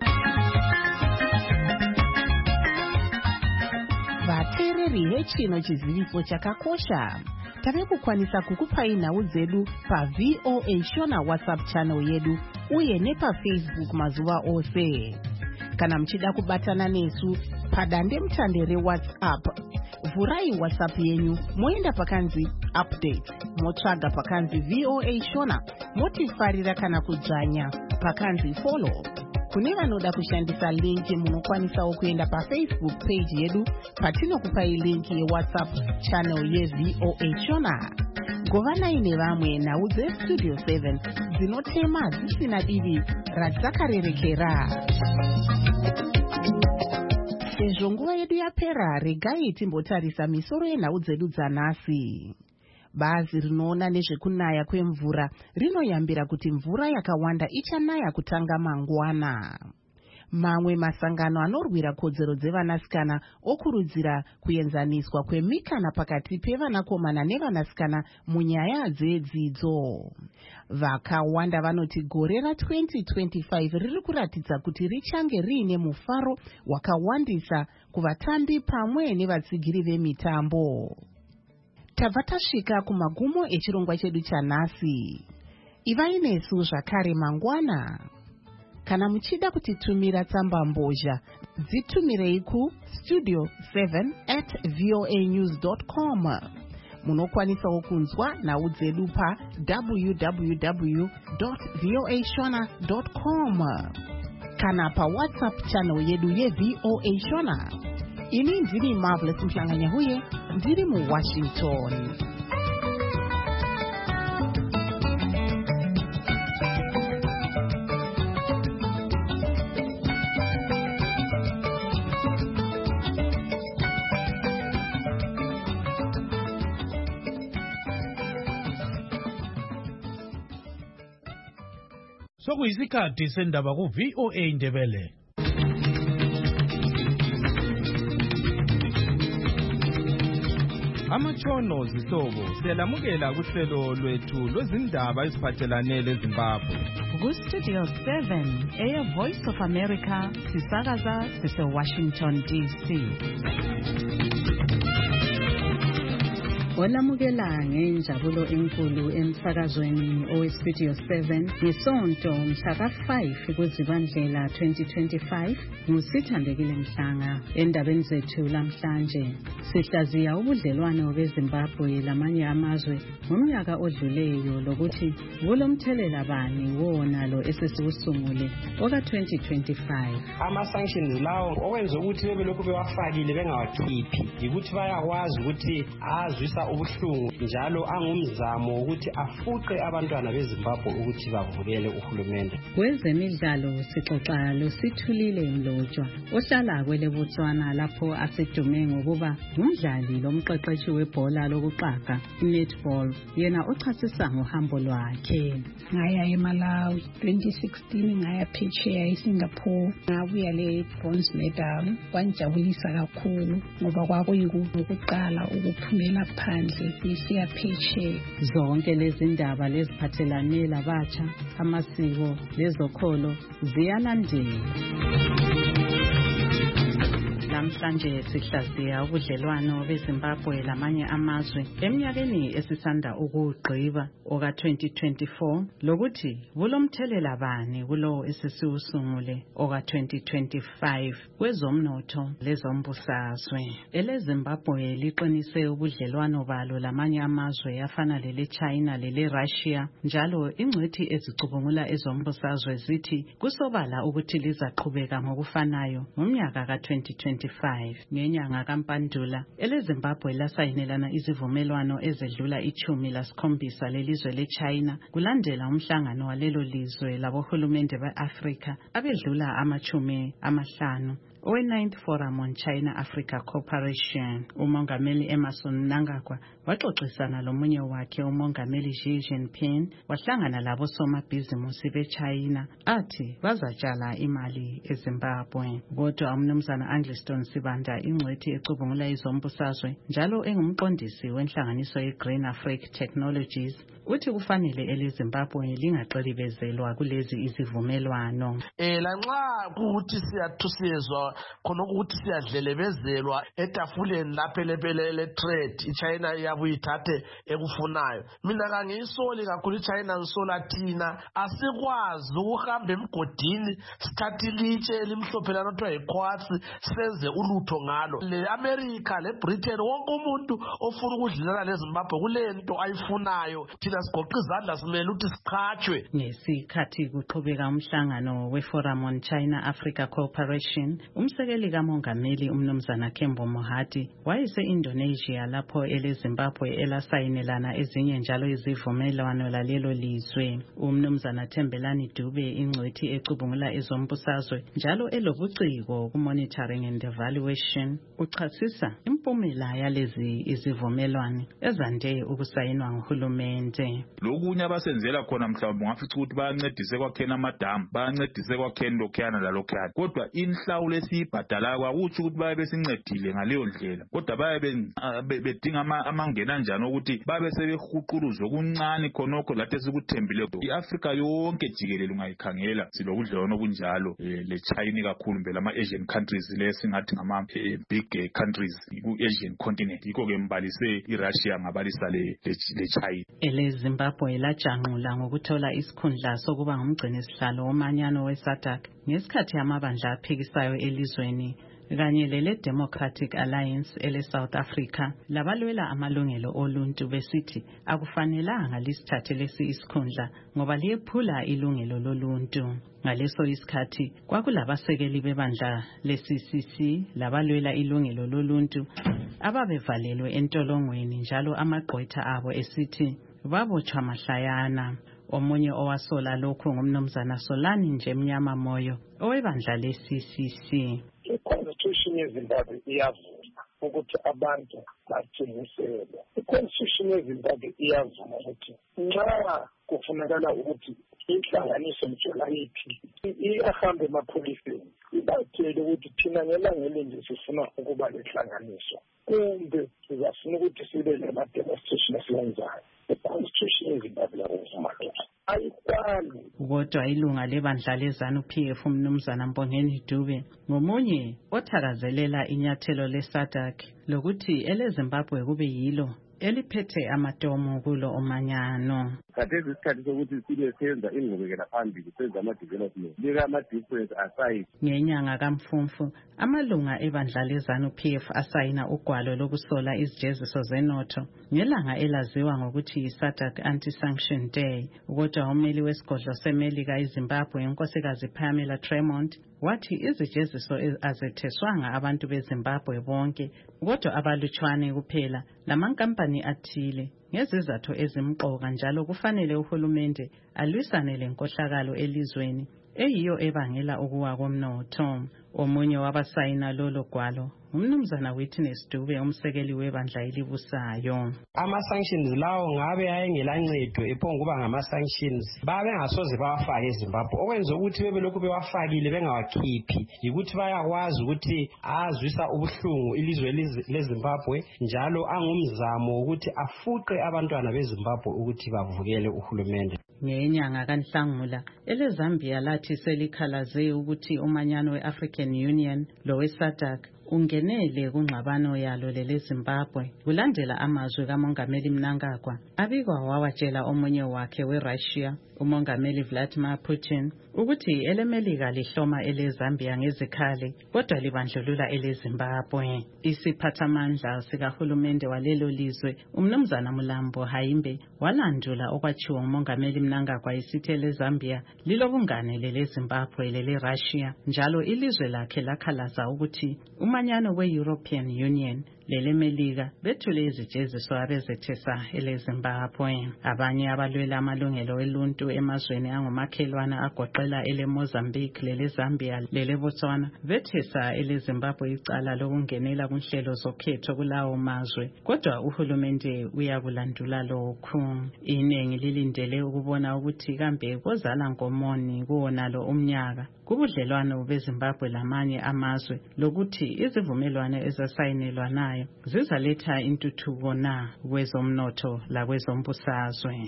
Vateereri vechino chiziviso chakakosha, tave kukwanisa kukupai nhau dzedu paVOA Shona WhatsApp channel yedu uye nepaFacebook mazuva ose. Kana muchida kubatana nesu padande mutande reWhatsApp, vhurai WhatsApp yenyu moenda pakanzi update, motsvaga pakanzi VOA Shona, motifarira kana kudzvanya pakanzi follow. Kune vanoda kushandisa linki munokwanisawo kuenda paFacebook page yedu patinokupai linki yeWhatsApp channel yeVOA Shona. Govanai nevamwe nhau dzeStudio 7 dzinotema dzisina divi radzakarerekera. Sezvo nguva yedu yapera, regai timbotarisa misoro yenhau dzedu dzanhasi. Bazi rinoona nezvekunaya kwemvura rinoyambira kuti mvura yakawanda ichanaya kutanga mangwana. Mamwe masangano anorwira kodzero dzevanasikana okurudzira kuenzaniswa kwemikana pakati pevanakomana nevanasikana munyaya dzedzidzo. Vakawanda vanoti gore ra2025 riri kuratidza kuti richange riine mufaro wakawandisa kuvatambi pamwe nevatsigiri vemitambo. Tabva tasvika kumagumo echirongwa chedu chanhasi. Ivai nesu zvakare mangwana. Kana muchida kutitumira tsamba mbozha, dzitumirei ku studio7@voanews.com. munokwanisawo kunzwa nhau dzedu pa www.voashona.com kana pa WhatsApp channel yedu yeVOA Shona. Ini ndiri Marvelous Mhlanganyahuye, ndiri muWashington. Sokuyisikhathi sendaba ku VOA Ndebele. Amatshono zihlobo siyalamukela kuhlelo lwethu lwezindaba eziphathelane leZimbabwe. Ku-Studio 7 Voice of America sisakaza sise-Washington DC. Olamukela ngenjabulo enkulu emsakazweni oweStudio 7 ngesonto mhla ka-5 kuZibandlela 2025 nguSithandekile Mhlanga. Endabeni zethu lamhlanje sihlaziya ubudlelwano beZimbabwe lamanye amazwe ngomnyaka odluleyo lokuthi kulomthelela bani wona lo esesiwusungule oka-2025. Ama-sanctions lawo okwenza ukuthi bebelokhu bewafakile bengawakhiphi yikuthi bayakwazi ukuthi azwisa ubuhlungu njalo angumzamo ukuthi afuqe abantwana beZimbabwe ukuthi bavukele uhulumende. Kwezemidlalo sixoxa loSithulile Mlotshwa ohlala kwele Botswana lapho asedume ngokuba ngumdlali lomqeqeshi webhola lokuqaga netball. Yena uchasisa ngohambo lwakhe. Ngaya eMalawi 2016 ngaya phesheya eSingapore ngabuya le bronze medal. Kwanjabulisa kakhulu ngoba kwakuyikuqala ukuphumela phandle isiya phesheya. Zonke lezi ndaba leziphathelane labatsha, amasiko lezokholo ziyalandela. Namhlanje sihlaziya ubudlelwano beZimbabwe lamanye amazwe eminyakeni esisanda ukugqiba oka-2024 lokuthi bulomthelela bani kulo esesiwusungule oka-2025 kwezomnotho lezombusazwe. EleZimbabwe liqinise ubudlelwano balo lamanye amazwe afana lele-China lele-Russia njalo ingcwethi ezicubungula ezombusazwe zithi kusobala ukuthi lizaqhubeka ngokufanayo ngomnyaka ka-2025. Ngenyanga kaMpandula eleZimbabwe lasayinelana izivumelwano ezedlula 17 lelizwe leChina kulandela umhlangano walelo lizwe labohulumende beAfrika abedlula 50 owe-9th Forum on China-Africa Cooperation. Umongameli Emmerson Mnangagwa waxoxisana lomunye wakhe umongameli Xi Jinping wahlangana labo somabhizimusi beChina athi bazatshala imali eZimbabwe. Kodwa umnumzana Angliston Sibanda ingcwethi ecubungula izombusazwe njalo engumqondisi wenhlanganiso yeGreen Africa Technologies uthi kufanele eleZimbabwe lingaqelibezelwa kulezi izivumelwano. Lanxa kuthi siyezwa khona ukuthi siyadlelebezelwa etafuleni laphelephelele trade iChina yabuye ithathe ekufunayo. Mina kangiyisoli kakhulu iChina ngisola thina asikwazi ukuhamba emgodini sithathe ilitshe elimhlophe lanothiwa yikhwatsi senze ulutho ngalo. Le-America le-Britain wonke umuntu ofuna ukudlulana leZimbabwe kulento ayifunayo thina sigoqa izandla simele ukuthi siqhatshwe. Ngesikhathi kuqhubeka umhlangano we-Forum on China-Africa Cooperation umsekeli kamongameli umnumzana Kembo Mohati wayese-Indonesia lapho eleZimbabwe elasayinelana ezinye njalo izivumelwano lalelo lizwe. Umnumzana Thembelani Dube ingcwethi ecubungula ezombusazwe njalo elobuciko ku-monitoring and evaluation uchasisa impumela yalezi izivumelwano ezande ukusayinwa nguhulumende. Lokunye abasenzela khona mhlawumbe ngafica ukuthi bayancedise kwakhena amadamu bayancedise kwakhena lokhuyana lalokhuyana kodwa inhlawulo esiyibhadala kwakuthi ukuthi baye besincedile ngaleyo ndlela kodwa baye bedinga amangena njani ukuthi babe sebehuquluzwe kuncane khonokho lathi esikuthembile. iAfrika yonke jikelele ungayikhangela silobudlelwano obunjalo leChina kakhulu mbele ama-Asian countries lesingathi ngama big countries ku-Asian continent yikho ke mbalise iRussia ngabalisa leChina. EleZimbabwe lajanqula ngokuthola isikhundla sokuba ngumgcini sihlalo womanyano weSADC ngesikhathi amabandla aphikisayo elizweni kanye lele Democratic Alliance ele South Africa labalwela amalungelo oluntu besithi akufanelanga lisithathe lesi isikhundla ngoba liyephula ilungelo loluntu. Ngaleso isikhathi kwakulabasekeli bebandla le-CCC labalwela ilungelo loluntu ababevalelwe entolongweni njalo amagqwetha abo esithi babotshwa mahlayana. Omunye owasola lokhu ngumnumzana Solani nje Mnyama Moyo owebandla le-CCC. I-Constitution yeZimbabwe iyavuma ukuthi abantu bathengiselwe. I-Constitution yeZimbabwe iyavuma ukuthi nxa kufunakala ukuthi inhlanganiso mtsholayiphi iyahambe emapholiseni ibatshele ukuthi thina ngelanga elinje sifuna ukuba lenhlanganiso kumbe sizafuna ukuthi sibe lama-demonstration esiwenzayo. I-Constitution yeZimbabwe iyavuma lokho. Ayikwani. Kodwa ilunga lebandla leZANU-PF umnumzana Mbongeni Dube ngomunye othakazelela inyathelo le-SADC lokuthi eleZimbabwe kube yilo eliphethe amatomo kulo omanyano. Khathesi isikhathi sokuthi sibe senza ingqubekela phambili senza ama-development beka ama-difference aside. Ngenyanga kaMfumfu amalunga ebandla leZANU-PF asayina ugwalo lokusola izijeziso zenotho ngelanga elaziwa ngokuthi yi-SADC Anti-Sanction Day. Kodwa umeli wesigodlo seMelika eZimbabwe inkosikazi Pamela Tremont wathi izijeziso azetheswanga abantu beZimbabwe bonke kodwa abalutshwane kuphela lamankampani athile ngezizathu ezimqoka njalo kufanele uhulumende alwisane lenkohlakalo elizweni eyiyo ebangela ukuwa komnotho. Omunye wabasayina lolo gwalo umnumzana Witness Dube umsekeli webandla elibusayo. Ama-sanctions lawo ngabe ayengelancedo ephonguba ngama-sanctions babengasoze bawafake eZimbabwe okwenza ukuthi bebelokhu bewafakile bengawakhiphi yikuthi bayakwazi ukuthi azwisa ubuhlungu ilizwe leZimbabwe njalo angumzamo ukuthi afuqe abantwana beZimbabwe ukuthi bavukele uhulumende. Ngenyanga kaNhlangula eleZambia lathi selikhalaze ukuthi umanyano we-African Union lowe-SADC ungenele kungxabano yalo leleZimbabwe kulandela amazwi kaMongameli Mnangagwa abikwa wawatshela omunye wakhe weRussia uMongameli Vladimir Putin ukuthi eleMelika lihloma eleZambia ngezikhali kodwa libandlulula eleZimbabwe. Isiphathamandla sikahulumende walelo lizwe umnumzana Mulambo Haimbe walandula okwachiwa uMongameli Mnangagwa isithi eleZambia lilobungane leleZimbabwe leleRussia njalo ilizwe lakhe lakhalaza ukuthi umanyano we-European Union leleMelika bethule izijeziso abezethesa eleZimbabwe. Abanye abalwela amalungelo oluntu emazweni angomakhelwana agoqela eleMozambique leleZambia leleBotswana bethesa eleZimbabwe icala lokungenela kunhlelo zokhetho kulawo mazwe kodwa uhulumende uyakulandula lokhu. Iningi lilindele ukubona ukuthi kambe kozala ngomoni kuwonalo umnyaka kubudlelwano beZimbabwe lamanye amazwe lokuthi izivumelwano ezasayinelwa nayo zizaletha intuthuko na kwezomnotho lakwezombusazwe.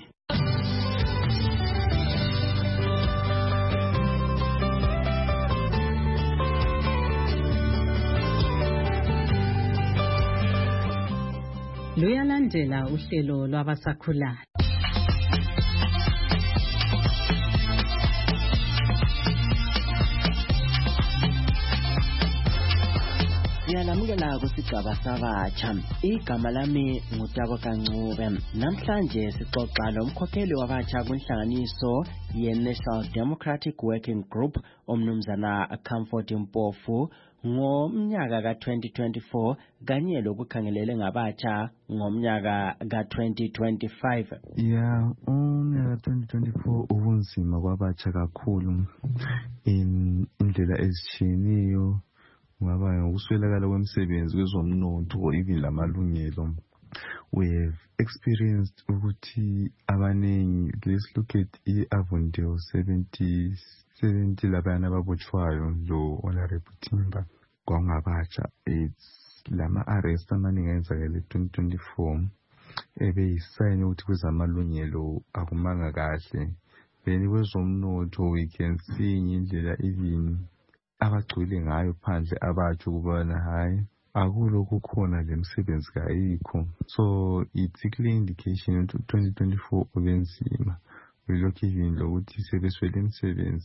Luyalandela uhlelo lwabasakhulayo. Siyalamukela kusigaba sabatsha. Igama lami ngutabo Kancube. Namhlanje sixoxa lomkhokheli wabatsha kunhlanganiso ye-National Democratic Working Group umnumzana Comfort Mpofu ngomnyaka ka-2024 kanye lokukhangelele ngabatsha ngomnyaka ka-2025. Umnyaka 2024 ubunzima kwabatsha kakhulu indlela ezitshiyeneyo ngaba ukuswelakala kwemisebenzi kwezomnotho even lamalungelo. We have experienced ukuthi abanengi, let's look at i-Avondale 70 labana ababotshwayo lo Honorable Timber kwangabatsha. It's lama-arrest amaningi ayenzakele 2024 ebeyisayini ukuthi kwezamalungelo akumanga kahle. Then kwezomnotho we can see indlela even abagcwele ngayo phandle abatsho ukubana hayi akulokhu khona lemisebenzi kayikho. So it's a clear indication ukuthi 2024 ubenzima. Lokhu even lokuthi sebeswele imisebenzi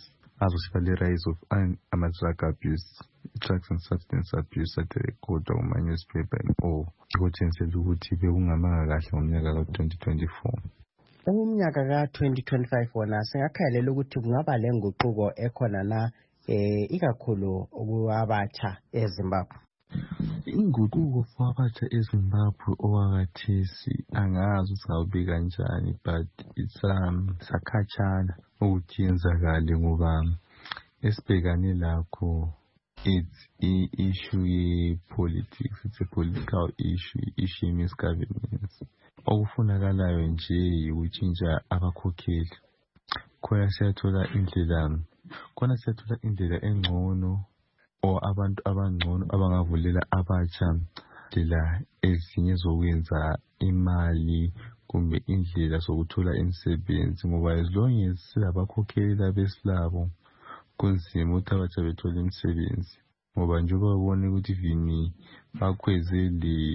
azosiba le-rise of ama-drug abuse, drugs and substance abuse aderekhodwa kuma-newspaper or kutshengisela ukuthi bekungamanga kahle ngomnyaka ka-2024. Umnyaka ka-2025 wona singakhayelela ukuthi kungaba le nguquko ekhona na ikakhulu kwabatsha eZimbabwe. Inguquko kwabatsha eZimbabwe owakathesi angazi uzawube kanjani, but it's sakhatshana ukuthi yenzakale ngoba esibhekane lakho it's issue ye-politics, it's a political issue ye-misgovernance. Okufunakalayo nje ukutshintsha abakhokheli. Khona siyathola indlela engcono or abantu abangcono abangavulela abatsha indlela ezinye zokwenza imali kumbe indlela zokuthola imisebenzi, ngoba as long as silabakhokheli abesilabo kunzima ukuthi abatsha bethole imisebenzi, ngoba njengoba babone ukuthi vini bakhweze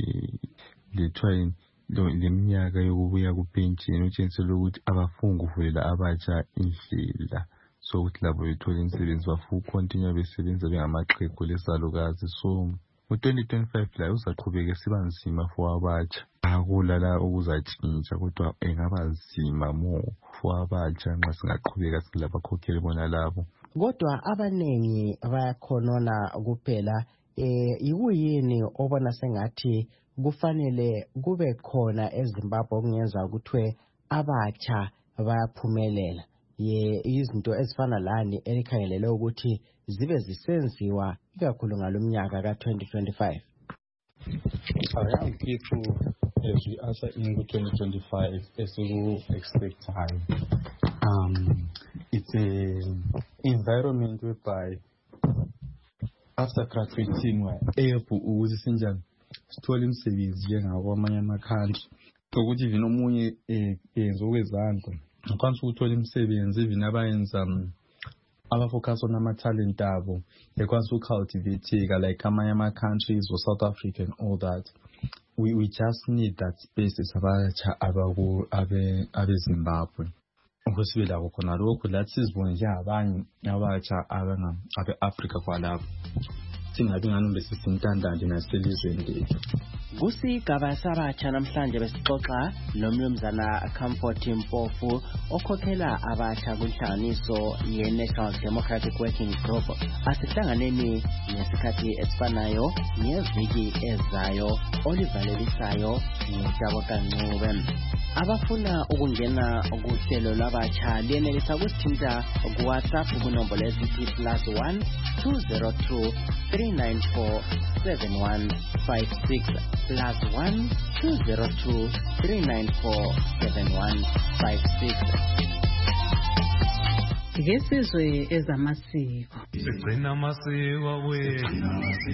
le minyaka yokubuya kupentsheni utshengisela ukuthi abafuni ukuvulela abatsha indlela sokuthi labo bethole imisebenzi, bafuna ukontinua besebenza bengamaxhegu lesalukazi. So u-2025 layo uzaqhubeka siba nzima for abatsha. Akulala okuzatshintsha kodwa engaba nzima more for abatsha nxa singaqhubeka silabakhokheli bona labo. Kodwa abanengi bayakhonona kuphela yikuyini obona sengathi kufanele kube khona eZimbabwe okungenza ukuthi abatsha bayaphumelela izinto ezifana lani elikhangelele ukuthi zibe zisenziwa ikakhulu ngalomnyaka ka-2025? Young people, as we usher in 2025, expectayo. It's an environment whereby after graduating able ukuthi sinjani sithole imisebenzi njengakwamanye ama-country, ukuthi even omunye yenza okwezandla ngaphansi ukuthola imisebenzi, even abayenza abafocus on ama-talent abo ekwanisa ucultivateka like amanye ama-countries or South Africa and all that. We just need that space abatsha abeZimbabwe ukuthi sibe labo khona lokho lathi sizibone njengabanye abatsha abe-Afrika kwalapho, singabi ngani besisintandane naselizweni lethu. Kusigaba sabatsha namhlanje besixoxa nomnumzana Comfort Mpofu okhokhela abatsha kwinhlanganiso ye-National Democratic Working Group. Asihlanganeni ngesikhathi esifanayo ngeviki ezayo olivalelisayo ngutabo kancube. Abafuna ukungena kuhlelo lwabatsha liyenelisa ukusithinta kuWhatsApp kunombolo ezithi +1 202 394 7156 +1 202 394 7156. Ngesizwe ezamasiko sigcina amasiko wethu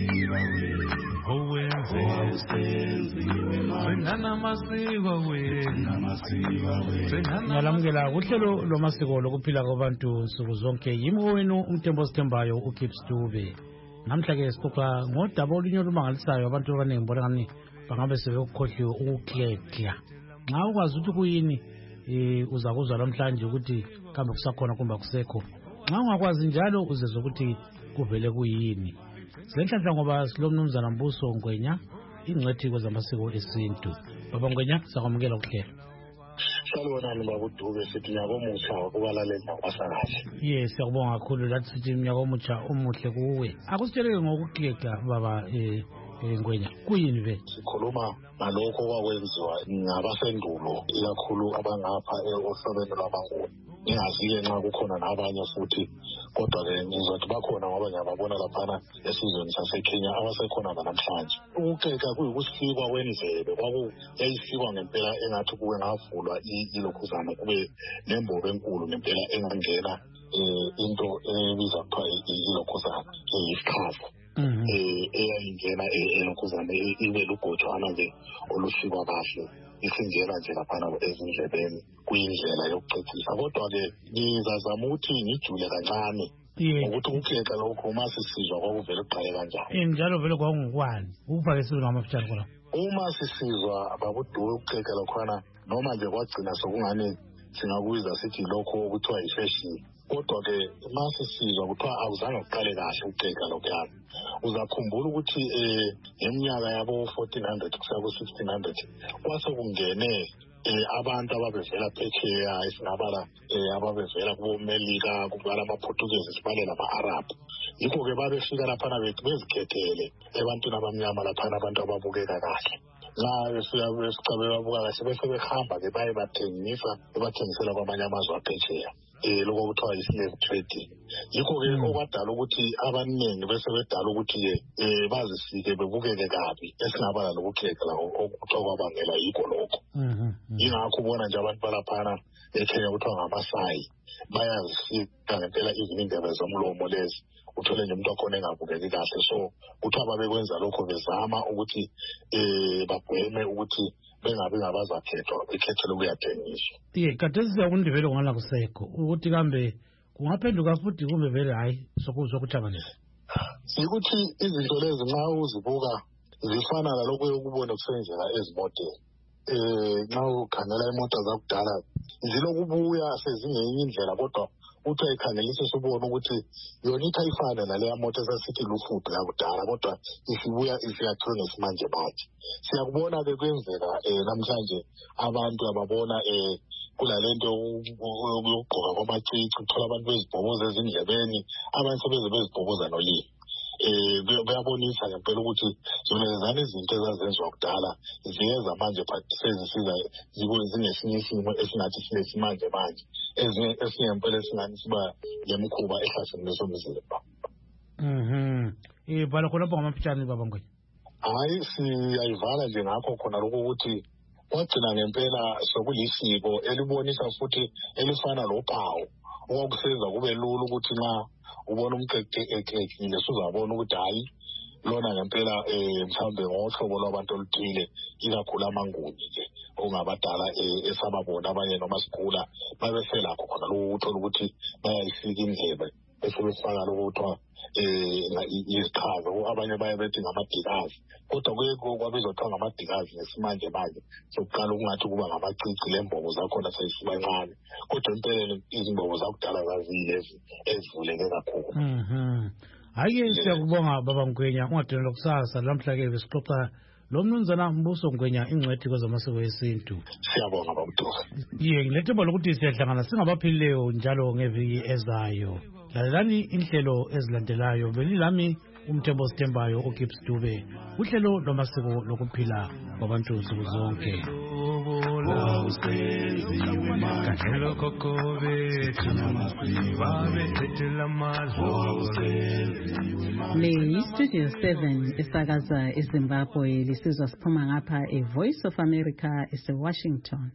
Nyalamukela kuhlelo lwamasiko lokuphila kwabantu nsuku zonke. Yimi wenu umthembo sithembayo uKips Dube. Namhla ke sixoxa ngodaba olunye olumangalisayo. Abantu abaningi bona ngani bangabe sebekukhohliwe ukuklekla. Nxa ukwazi ukuthi kuyini uza kuzwa namhlanje ukuthi kambe kusakhona kumbe akusekho. Nxa ungakwazi njalo uzezwe ukuthi kuvele kuyini. Silenhlanhla ngoba silomnumzana Mbuso Ngwenya, ingcwethi kwezamasiko esintu. Baba Ngwenya, siyakwamukela kuhlelo. Salibonani bakudube sithi nyaka omutsha wakubalalela nakwasakahle. Yes, siyakubonga kakhulu lathi sithi nyaka omutsha omuhle kuwe. Akusitsheleke ngokukleka baba Ngwenya, kuyini ve? Sikhuluma ngalokho kwakwenziwa ngabasendulo ikakhulu abangapha ohlobeni lwabanguni. Ingazi-ke nxa kukhona nabanye futhi, kodwa-ke ngizothi bakhona ngoba ngiyababona laphana esizweni saseKenya abasekhona namhlanje. Ukukleka kuyikusikwa kwendlebe, yayisikwa ngempela engathi kuwe ngavulwa ilokhuzana kube nembobo enkulu ngempela engangena into ebizwa kuthiwa ilokhuzana isikhafu. Eyayingena elokhuzana ibe lugotshwana nje olusikwa kahle isingena nje laphana ezindlebeni kuyindlela yokucecisa. Kodwa-ke ngizazama ukuthi ngijule kancane ukuthi ukukleka lokho uma sisizwa kwakuvele kuqale kanjani. Njalo vele kwakungokwani ukufake sizwe ngamafitshane khona. Uma sisizwa babuduwe ukukleka lokhwana noma nje kwagcina sokungani singakubiza sithi lokho okuthiwa yifashini. kodwa-ke masisizwa kuthiwa awuzange uqale kahle uqeka lokuyana uzakhumbula ukuthi ngeminyaka yabo-1400 kusiya ku-1600 kwase kungene abantu ababevela phesheya esingabala ababevela kubomelika kubala amaPortuguese sibale nama-Arabhu yikho-ke babefika laphana bezikhethele ebantwini abamnyama laphana abantu ababukeka kahle nxa befika besica bebabuka kahle bese behamba-ke baye bathengisela kwamanye amazwe aphesheya lokho kuthiwa yi-slave trading yikho-ke okwadala ukuthi abaningi bese bedala ukuthi-ke bazisike bebukeke kabi esingabala lokukhekela okuthiwa kwabangela yikho lokho yingakho ubona nje abantu balaphana eKenya kuthiwa ngamasayi bayazisika ngempela even indebe zomlomo lezi uthole nje umuntu wakhona engabukeki kahle so kuthiwa babekwenza lokho bezama ukuthi bagweme ukuthi bengabi ngabazakhethwa bekhethele ukuyathengiswa kade siyakundibele ngala kusekho ukuthi kambe kungaphenduka futhi kumbe vele hayi sokuchabanisa sikuthi izinto lezi nxa uzibuka zifana lalokho yokubona kusenzeka ezimoteni nxa ukhangela imota zakudala zilokubuya sezingenye indlela kodwa uthi ayikhangelise subona ukuthi yona ithi ayifane naleya moto esasithi lufudu yakudala kodwa isibuya isiyakhiwe ngesimanje manje siyakubona-ke kwenzeka namhlanje abantu ababona kulalento yokugqoka kwamacici uthola abantu bezibhoboza ezindlebeni abanye sebeze bezibhoboza nolimi kuyabonisa ngempela ukuthi zona lezana izinto ezazenziwa kudala ziyeza manje but sezisiza zinesinye isimo esingathi sinesimanje manje esingempela esingani siba lemkhuba ehlasini lesomzimba vala khonapho ngamapitshane baba Ngwenya hayi siyayivala nje ngakho khona lokho ukuthi kwagcina ngempela sokulisiko elibonisa futhi elifana lophawu okwakusenza kube lula ukuthi nxa ubona umuntu ekekile suzabona ukuthi hayi lona ngempela mhlawumbe ngohlobo lwabantu oluthile ikakhulu amanguni nje ongabadala esababona abanye noma sikhula babeselakho khona lokho uthola ukuthi bayayisika indlebe esebefaka lokho kuthiwa isichazo abanye baye bethi ngamadikazi kodwa kwabizwa kuthiwa ngamadikazi ngesimanje manje sokuqala ukungathi kuba ngamacici lembobo zakhona seyisibancane kodwa empeleni izimbobo zakudala zaziyilezi ezivuleke kakhulu hayi siyakubonga baba Ngwenya ungadinela kusasa lamhla-ke besixoxa lo mnumzana Mbuso Ngwenya ingcwethi kwezamasiko esintu siyabonga babudura ngilethemba lokuthi siyahlangana singabaphilileyo njalo ngeviki ezayo lalelani inhlelo ezilandelayo belilami umthembo Sithembayo uGibbs Dube uhlelo lwamasiko lokuphila kwabantu nsuku zonke le yi-Studio 7 esakaza eZimbabwe lisizwa siphuma ngapha eVoice of America ese-Washington.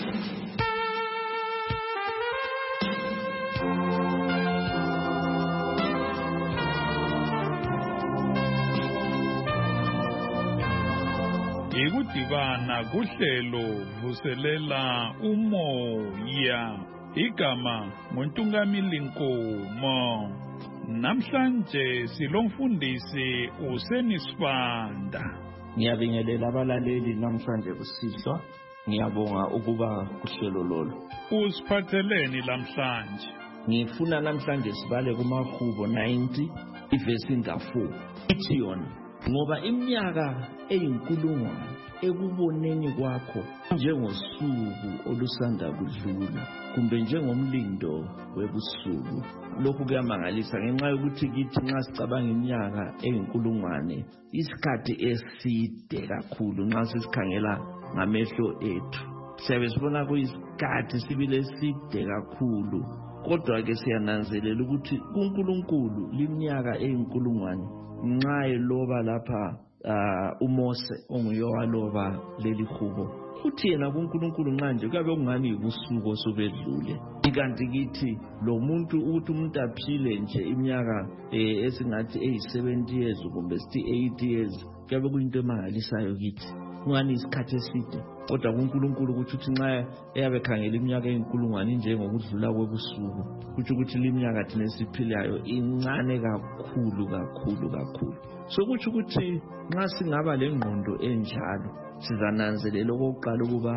ikudibana kuhlelo vuselela umoya igama nguNtungamili Nkomo namhlanje silomfundisi uSenisfanda ngiyabingelela abalaleli namhlanje kusihlwa ngiyabonga ukuba kuhlelo lolo usiphatheleni namhlanje ngifuna namhlanje sibale kumahubo 90 ivesi nga4 ithi yona ngoba iminyaka eyinkulungwane ekuboneni kwakho njengosuku olusanda kudlula kumbe njengomlindo webusuku lokhu kuyamangalisa ngenxa yokuthi kithi nxa sicabanga iminyaka eyinkulungwane isikhathi eside kakhulu nxa sisikhangela ngamehlo ethu siyabe sibona kuyisikhathi sibile eside kakhulu kodwa-ke siyananzelela ukuthi kuNkulunkulu liminyaka eyinkulungwane nxa eloba lapha uMose onguye waloba leli hubo uthi yena kuNkulunkulu nxa nje kuyabe kungani yibusuku osubedlule ikanti kithi lo muntu ukuthi umuntu aphile nje iminyaka esingathi 70 years kumbe sithi 80 years kuyabe kuyinto emangalisayo kithi kungani isikhathi eside kodwa kuNkulunkulu ukuthi nxa eyabe khangela iminyaka eyinkulungwane njengokudlula kwebusuku kuthi ukuthi liminyaka thina esiphilayo incane kakhulu kakhulu kakhulu sokuthi ukuthi nxa singaba lengqondo enjalo sizananzelela okokuqala ukuba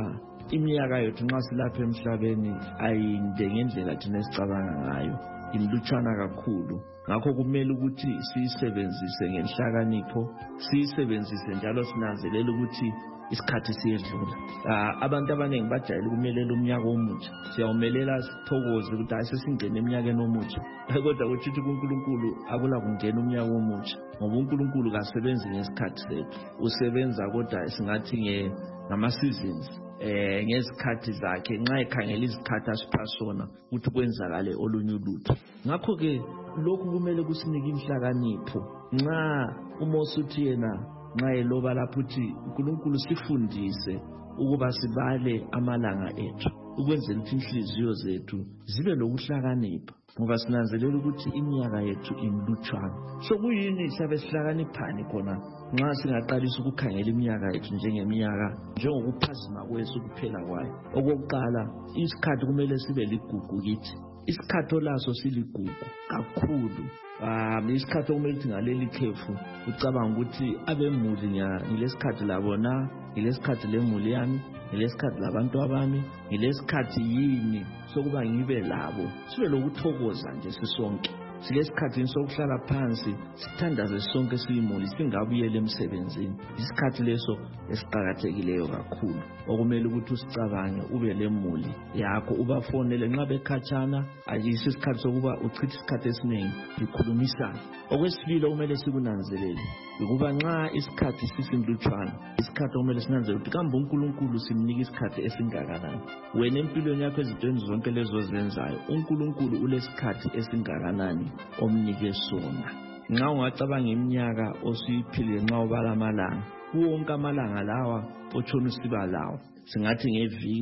iminyaka yethu nxa silapha emhlabeni ayinde ngendlela thina esicabanga ngayo, imlutshwana kakhulu. Ngakho kumele ukuthi siyisebenzise ngenhlakanipho, siyisebenzise njalo sinanzelele ukuthi isikhathi siyedlula. Abantu abaningi bajayele ukumelela umnyaka omutsha. Siyawumelela sithokoze ukuthi ayisesingene eminyakeni omutsha. Kodwa ukuthi kuNkulunkulu akula kungena umnyaka omutsha. Ngoba uNkulunkulu kasebenzi ngesikhathi sethu. Usebenza kodwa singathi ngama-seasons. Ngezikhathi zakhe nxa ekhangela izikhathi asipha sona ukuthi kwenzakale olunye ulutho. Ngakho-ke lokhu kumele kusinike inhlakanipho. Nxa uMose uthi yena nxa eloba lapho uthi uNkulunkulu sifundise ukuba sibale amalanga ethu ukwenzela ukuthi inhliziyo zethu zibe lokuhlakanipha, ngoba sinanzelela ukuthi iminyaka yethu imlutshwana. So kuyini sabe sihlakaniphani khona nxa singaqalisa ukukhangela iminyaka yethu njengokuphazima kwesu kuphela kwayo. Okokuqala, isikhathi kumele sibe ligugu kithi. Isikhathi olaso siligugu kakhulu. Isikhathi okumele ukuthi ngaleli khefu ucabanga ukuthi abemuli ngilesikhathi labona, ngilesikhathi lemuli yami, ngilesikhathi labantu abami, ngilesikhathi yini sokuba ngibe labo. Sibe lokuthokoza nje sisonke. Silesikhathi sokuhlala phansi sithandaze sonke siyimuli singabuyele emsebenzini. Isikhathi leso esiqhakathekileyo kakhulu okumele ukuthi usicabange ube lemuli yakho, ubafonele nxa bekhatshana. Ayisi isikhathi sokuba uchithe isikhathi esiningi likhulumisana. Okwesibili okumele sikunanzelele ukuba nxa isikhathi sisimlutshwana, isikhathi okumele sinanzelele ukuthi kambe uNkulunkulu simnika isikhathi esingakanani. Wena empilweni yakho ezintweni zonke lezo zenzayo, uNkulunkulu ulesikhathi esingakanani omnike sona. Nxa ungacabanga iminyaka osuyiphile nxa ubala amalanga, wonke amalanga lawa otshona usiba lawo, singathi ngeviki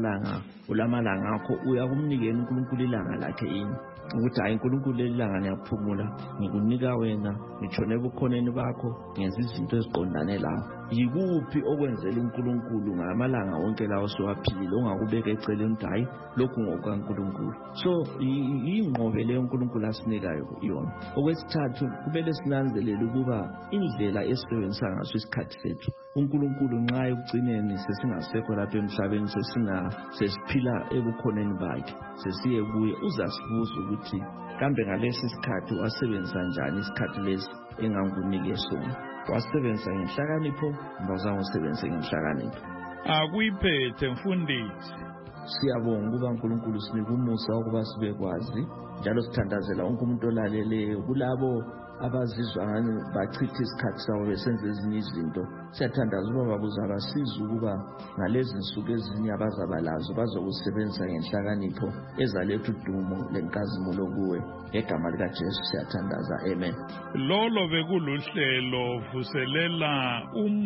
ulamalanga akho uyakumnikela uNkulunkulu ilanga lakhe yini ukuthi hayi uNkulunkulu leli langa niyaphumula, ngikunika wena, ngitshone ebukhoneni bakho, ngenza izinto eziqondane lawo. Yikuphi okwenzela uNkulunkulu ngamalanga wonke lawo siwaphilile ongakubeka eceleni ukuthi hayi lokhu ngokukaNkulunkulu? So ingqobe leyo uNkulunkulu asinikayo yona. Okwesithathu, kumele sinanzelele ukuba indlela esisebenzisa ngaso isikhathi sethu, uNkulunkulu nxa ekugcineni sesingasekho lapha emhlabeni, sesiphila ebukhoneni bakhe, sesiye kuye, uzasibuza ukuthi kambe ngalesi sikhathi wasebenzisa njani isikhathi lesi engangunike sona? Wasebenzisa ngenhlakanipho noma uzange usebenzise ngenhlakanipho? Akuyiphethe mfundisi. Siyabonga ukuba uNkulunkulu sinika umusa ukuba sibekwazi njalo sithandazela wonke umuntu olaleleyo. Kulabo abazizwa ngani bachitha isikhathi sabo besenza ezinye izinto, siyathandaza ukuba babuza basiza ukuba ngalezi nsuku ezinye abazabalazo bazokusebenzisa ngenhlakanipho ezaletha udumo lenkazimulo kuwe. Ngegama likaJesu siyathandaza, amen. Lolo bekuluhlelo vuselela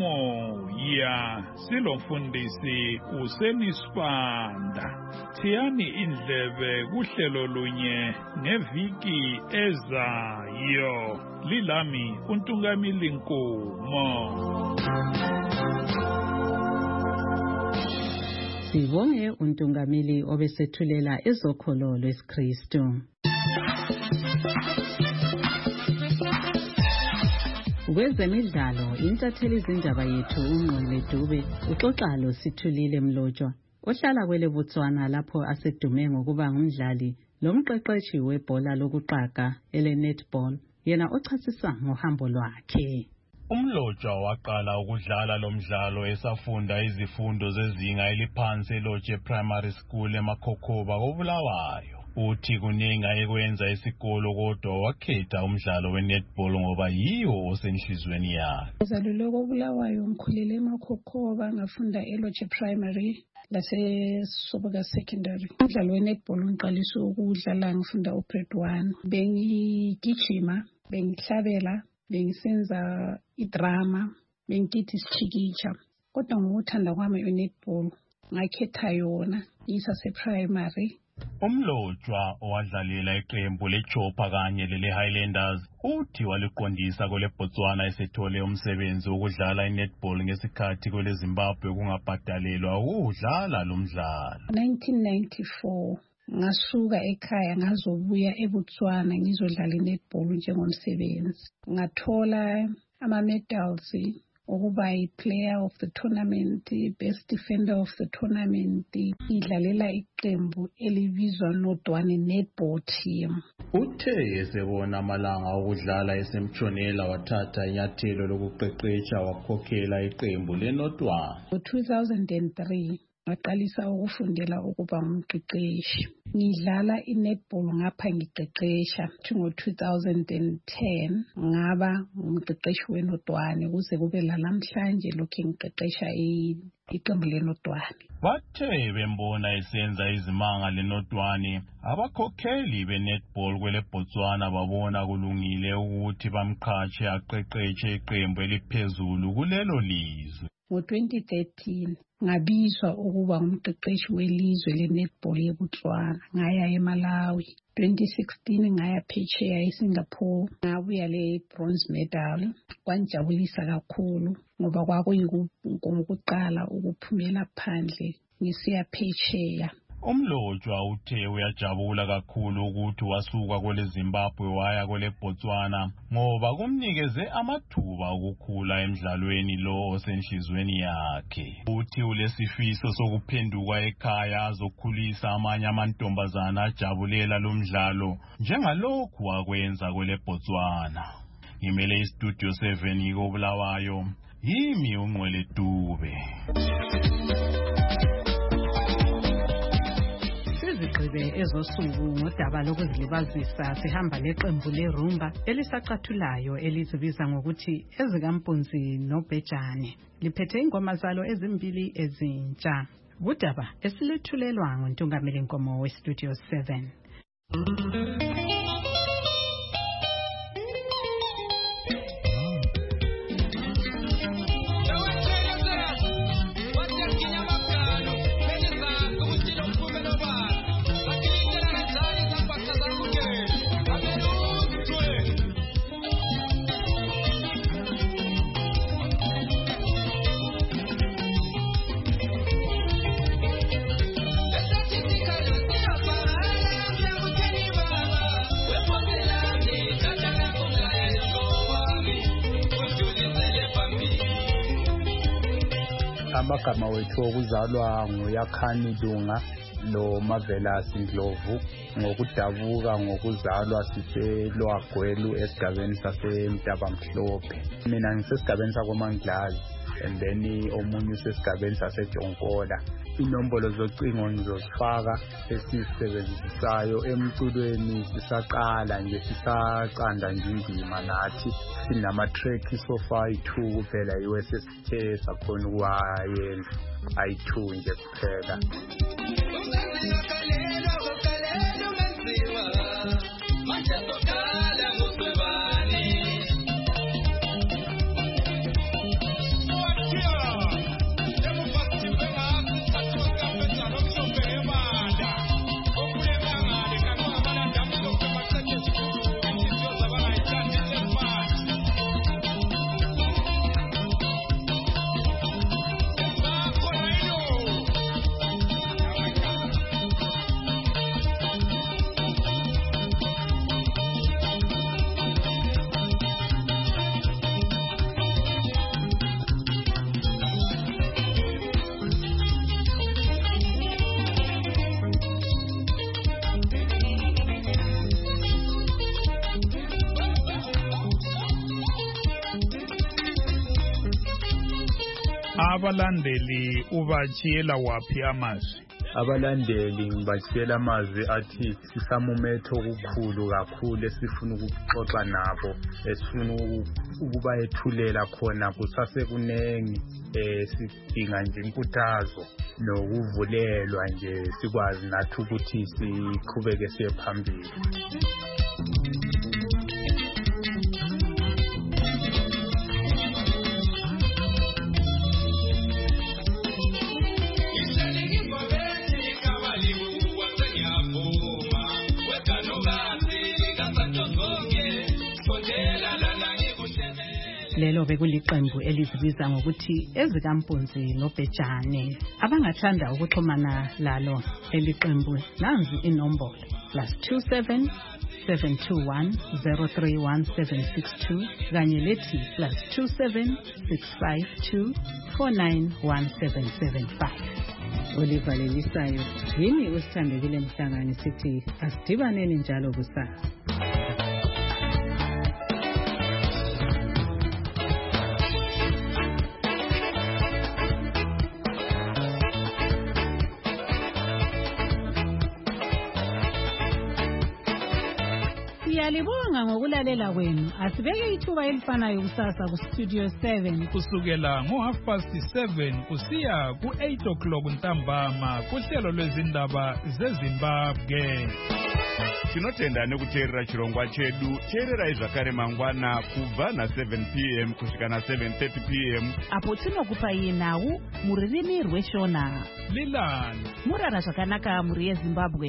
umoya, silomfundisi uSenisibanda. Thiyani indlebe kuhlelo lunye ngeviki ezayo. Lilami uNtungamili Nkomo. Sibonge uNtungamili obesethulela ezokholo lwesikristu. Kwezemidlalo, intatheli izindaba yethu uNgqwele Dube uxoxa loSithulile Mlotshwa ohlala kwele Botswana lapho asedume ngokuba ngumdlali lomqeqeshi webhola lokuqaga ele-netball, yena ochasisa ngohambo lwakhe. Umlotshwa waqala ukudlala lo mdlalo esafunda izifundo zezinga eliphansi eLotshe Primary School eMakhokhoba koBulawayo. Uthi kuningi ayekwenza esikolo kodwa wakhetha umdlalo we-netball ngoba yiwo osenhlizweni yakhe. Ngizalelwe koBulawayo, ngikhulele eMakhokhoba, ngafunda eLotshe Primary laseSoboka Secondary. Umdlalo we-netball ngiqalise ukuwudlala ngifunda ugrade 1. Bengigijima, bengihlabela, bengisenza idrama, bengigida isitshikitsha. Kodwa ngokuthanda kwami i-netball ngakhetha yona isase-primary. Umlotshwa owadlalela iqembu leChopper kanye lele-Highlanders uthi waliqondisa kwele Botswana esethole umsebenzi wokudlala i-netball ngesikhathi kwele Zimbabwe kungabhadalelwa ukudlala lo mdlalo. 1994 ngasuka ekhaya ngazobuya eBotswana ngizodlala i-netball njengomsebenzi. Ngathola ama-medals ukuba yi-player of the tournament, best defender of the tournament. Idlalela iqembu elibizwa Nodwane netball team. Uthe esebona amalanga okudlala esemtshonela wathatha inyathelo lokuqeqesha wakhokhela iqembu leNodwane. Ngo-2003 ngaqalisa ukufundela ukuba ngumqeqeshi. Ngidlala i-netball ngapha ngiqeqesha. Ngo-2010 ngaba ngumqeqeshi weNodwane kuze kube lalamhlanje lokhu ngiqeqesha iqembu leNodwane. Bathe bembona esenza izimanga leNodwane, abakhokheli be-netball kwele Botswana babona kulungile ukuthi bamqhatshe aqeqeshe iqembu eliphezulu kulelo lizwe. Ngo-2013 ngabizwa ukuba ngumqeqeshi welizwe le-netball yeBotswana. Ngaya eMalawi. 2016 ngaya phesheya eSingapore. Ngabuya le-bronze medal. Kwanjabulisa kakhulu ngoba kwakuyiqala ukuphumela phandle ngisiya phesheya. Umlotshwa uthe uyajabula kakhulu ukuthi wasuka kwele Zimbabwe waya kwele Botswana ngoba kumnikeze amathuba okukhula emidlalweni lo osenhlizweni yakhe. Uthi ulesifiso sokuphenduka ekhaya azokhulisa amanye amantombazana ajabulela lo mdlalo njengalokhu wakwenza kwele Botswana. Ngimele istudio 7 koBulawayo, yimi uNgcwele Dube. Sizigqibe ezosuku ngodaba lokuzilibazisa sihamba leqembu lerumba elisaqathulayo elizibiza ngokuthi ezikampunzi noBhejane. Liphethe ingoma zalo ezimbili ezintsha. Udaba esilethulelwa nguNtungameli Nkomo weStudio 7. Amagama wethu okuzalwa nguYakhani Dunga lo Marvelous Ndlovu. Ngokudabuka ngokuzalwa siselwagwelu esigabeni saseMtabamhlophe. Mina ngisesigabeni sakoManglazi and then omunye usesigabeni saseJonkola. Inombolo zocingo ngizozifaka esizisebenzisayo emculweni sisaqala nje sisaqanda nje indima nathi sinama-track sofa ayi-2 kuphela yiwe sesithe sakhona ukuwayenza ayi-2 nje kuphela. Abalandeli ubachiyela waphi amazwi? Abalandeli ngibachiyela amazwi athi sisamumetho okukhulu kakhulu esifuna ukuxoxa nabo, esifuna ukubayethulela khona kusasekunengi, sidinga nje inkuthazo nokuvulelwa nje sikwazi nathi ukuthi siqhubeke siye phambili. Lelo bekuliqembu elizibiza ngokuthi ezikampunzi noBhejane. Abangathanda ukuxhumana lalo eliqembu nanzi inombolo +27 0721-031-762 kanye lethi +27 652 491775. Oliver Lelisayo, yini usithandekile Mhlangani sithi asidibaneni njalo kusasa. Siyalibonga ngokulalela kwenu. Asibeke ithuba elifanayo kusasa ku Studio 7 kusukela ngo7:30 kusiya ku8 ntambama kuhlelo lwezindaba zeZimbabwe. Tinotenda nekuteerera chirongwa chedu. Teererai zvakare mangwana kubva na7 p.m. kusvika na7:30 p.m. apo tinokupai nhau muririmi rweshona. Lilani murara zvakanaka muri yeZimbabwe.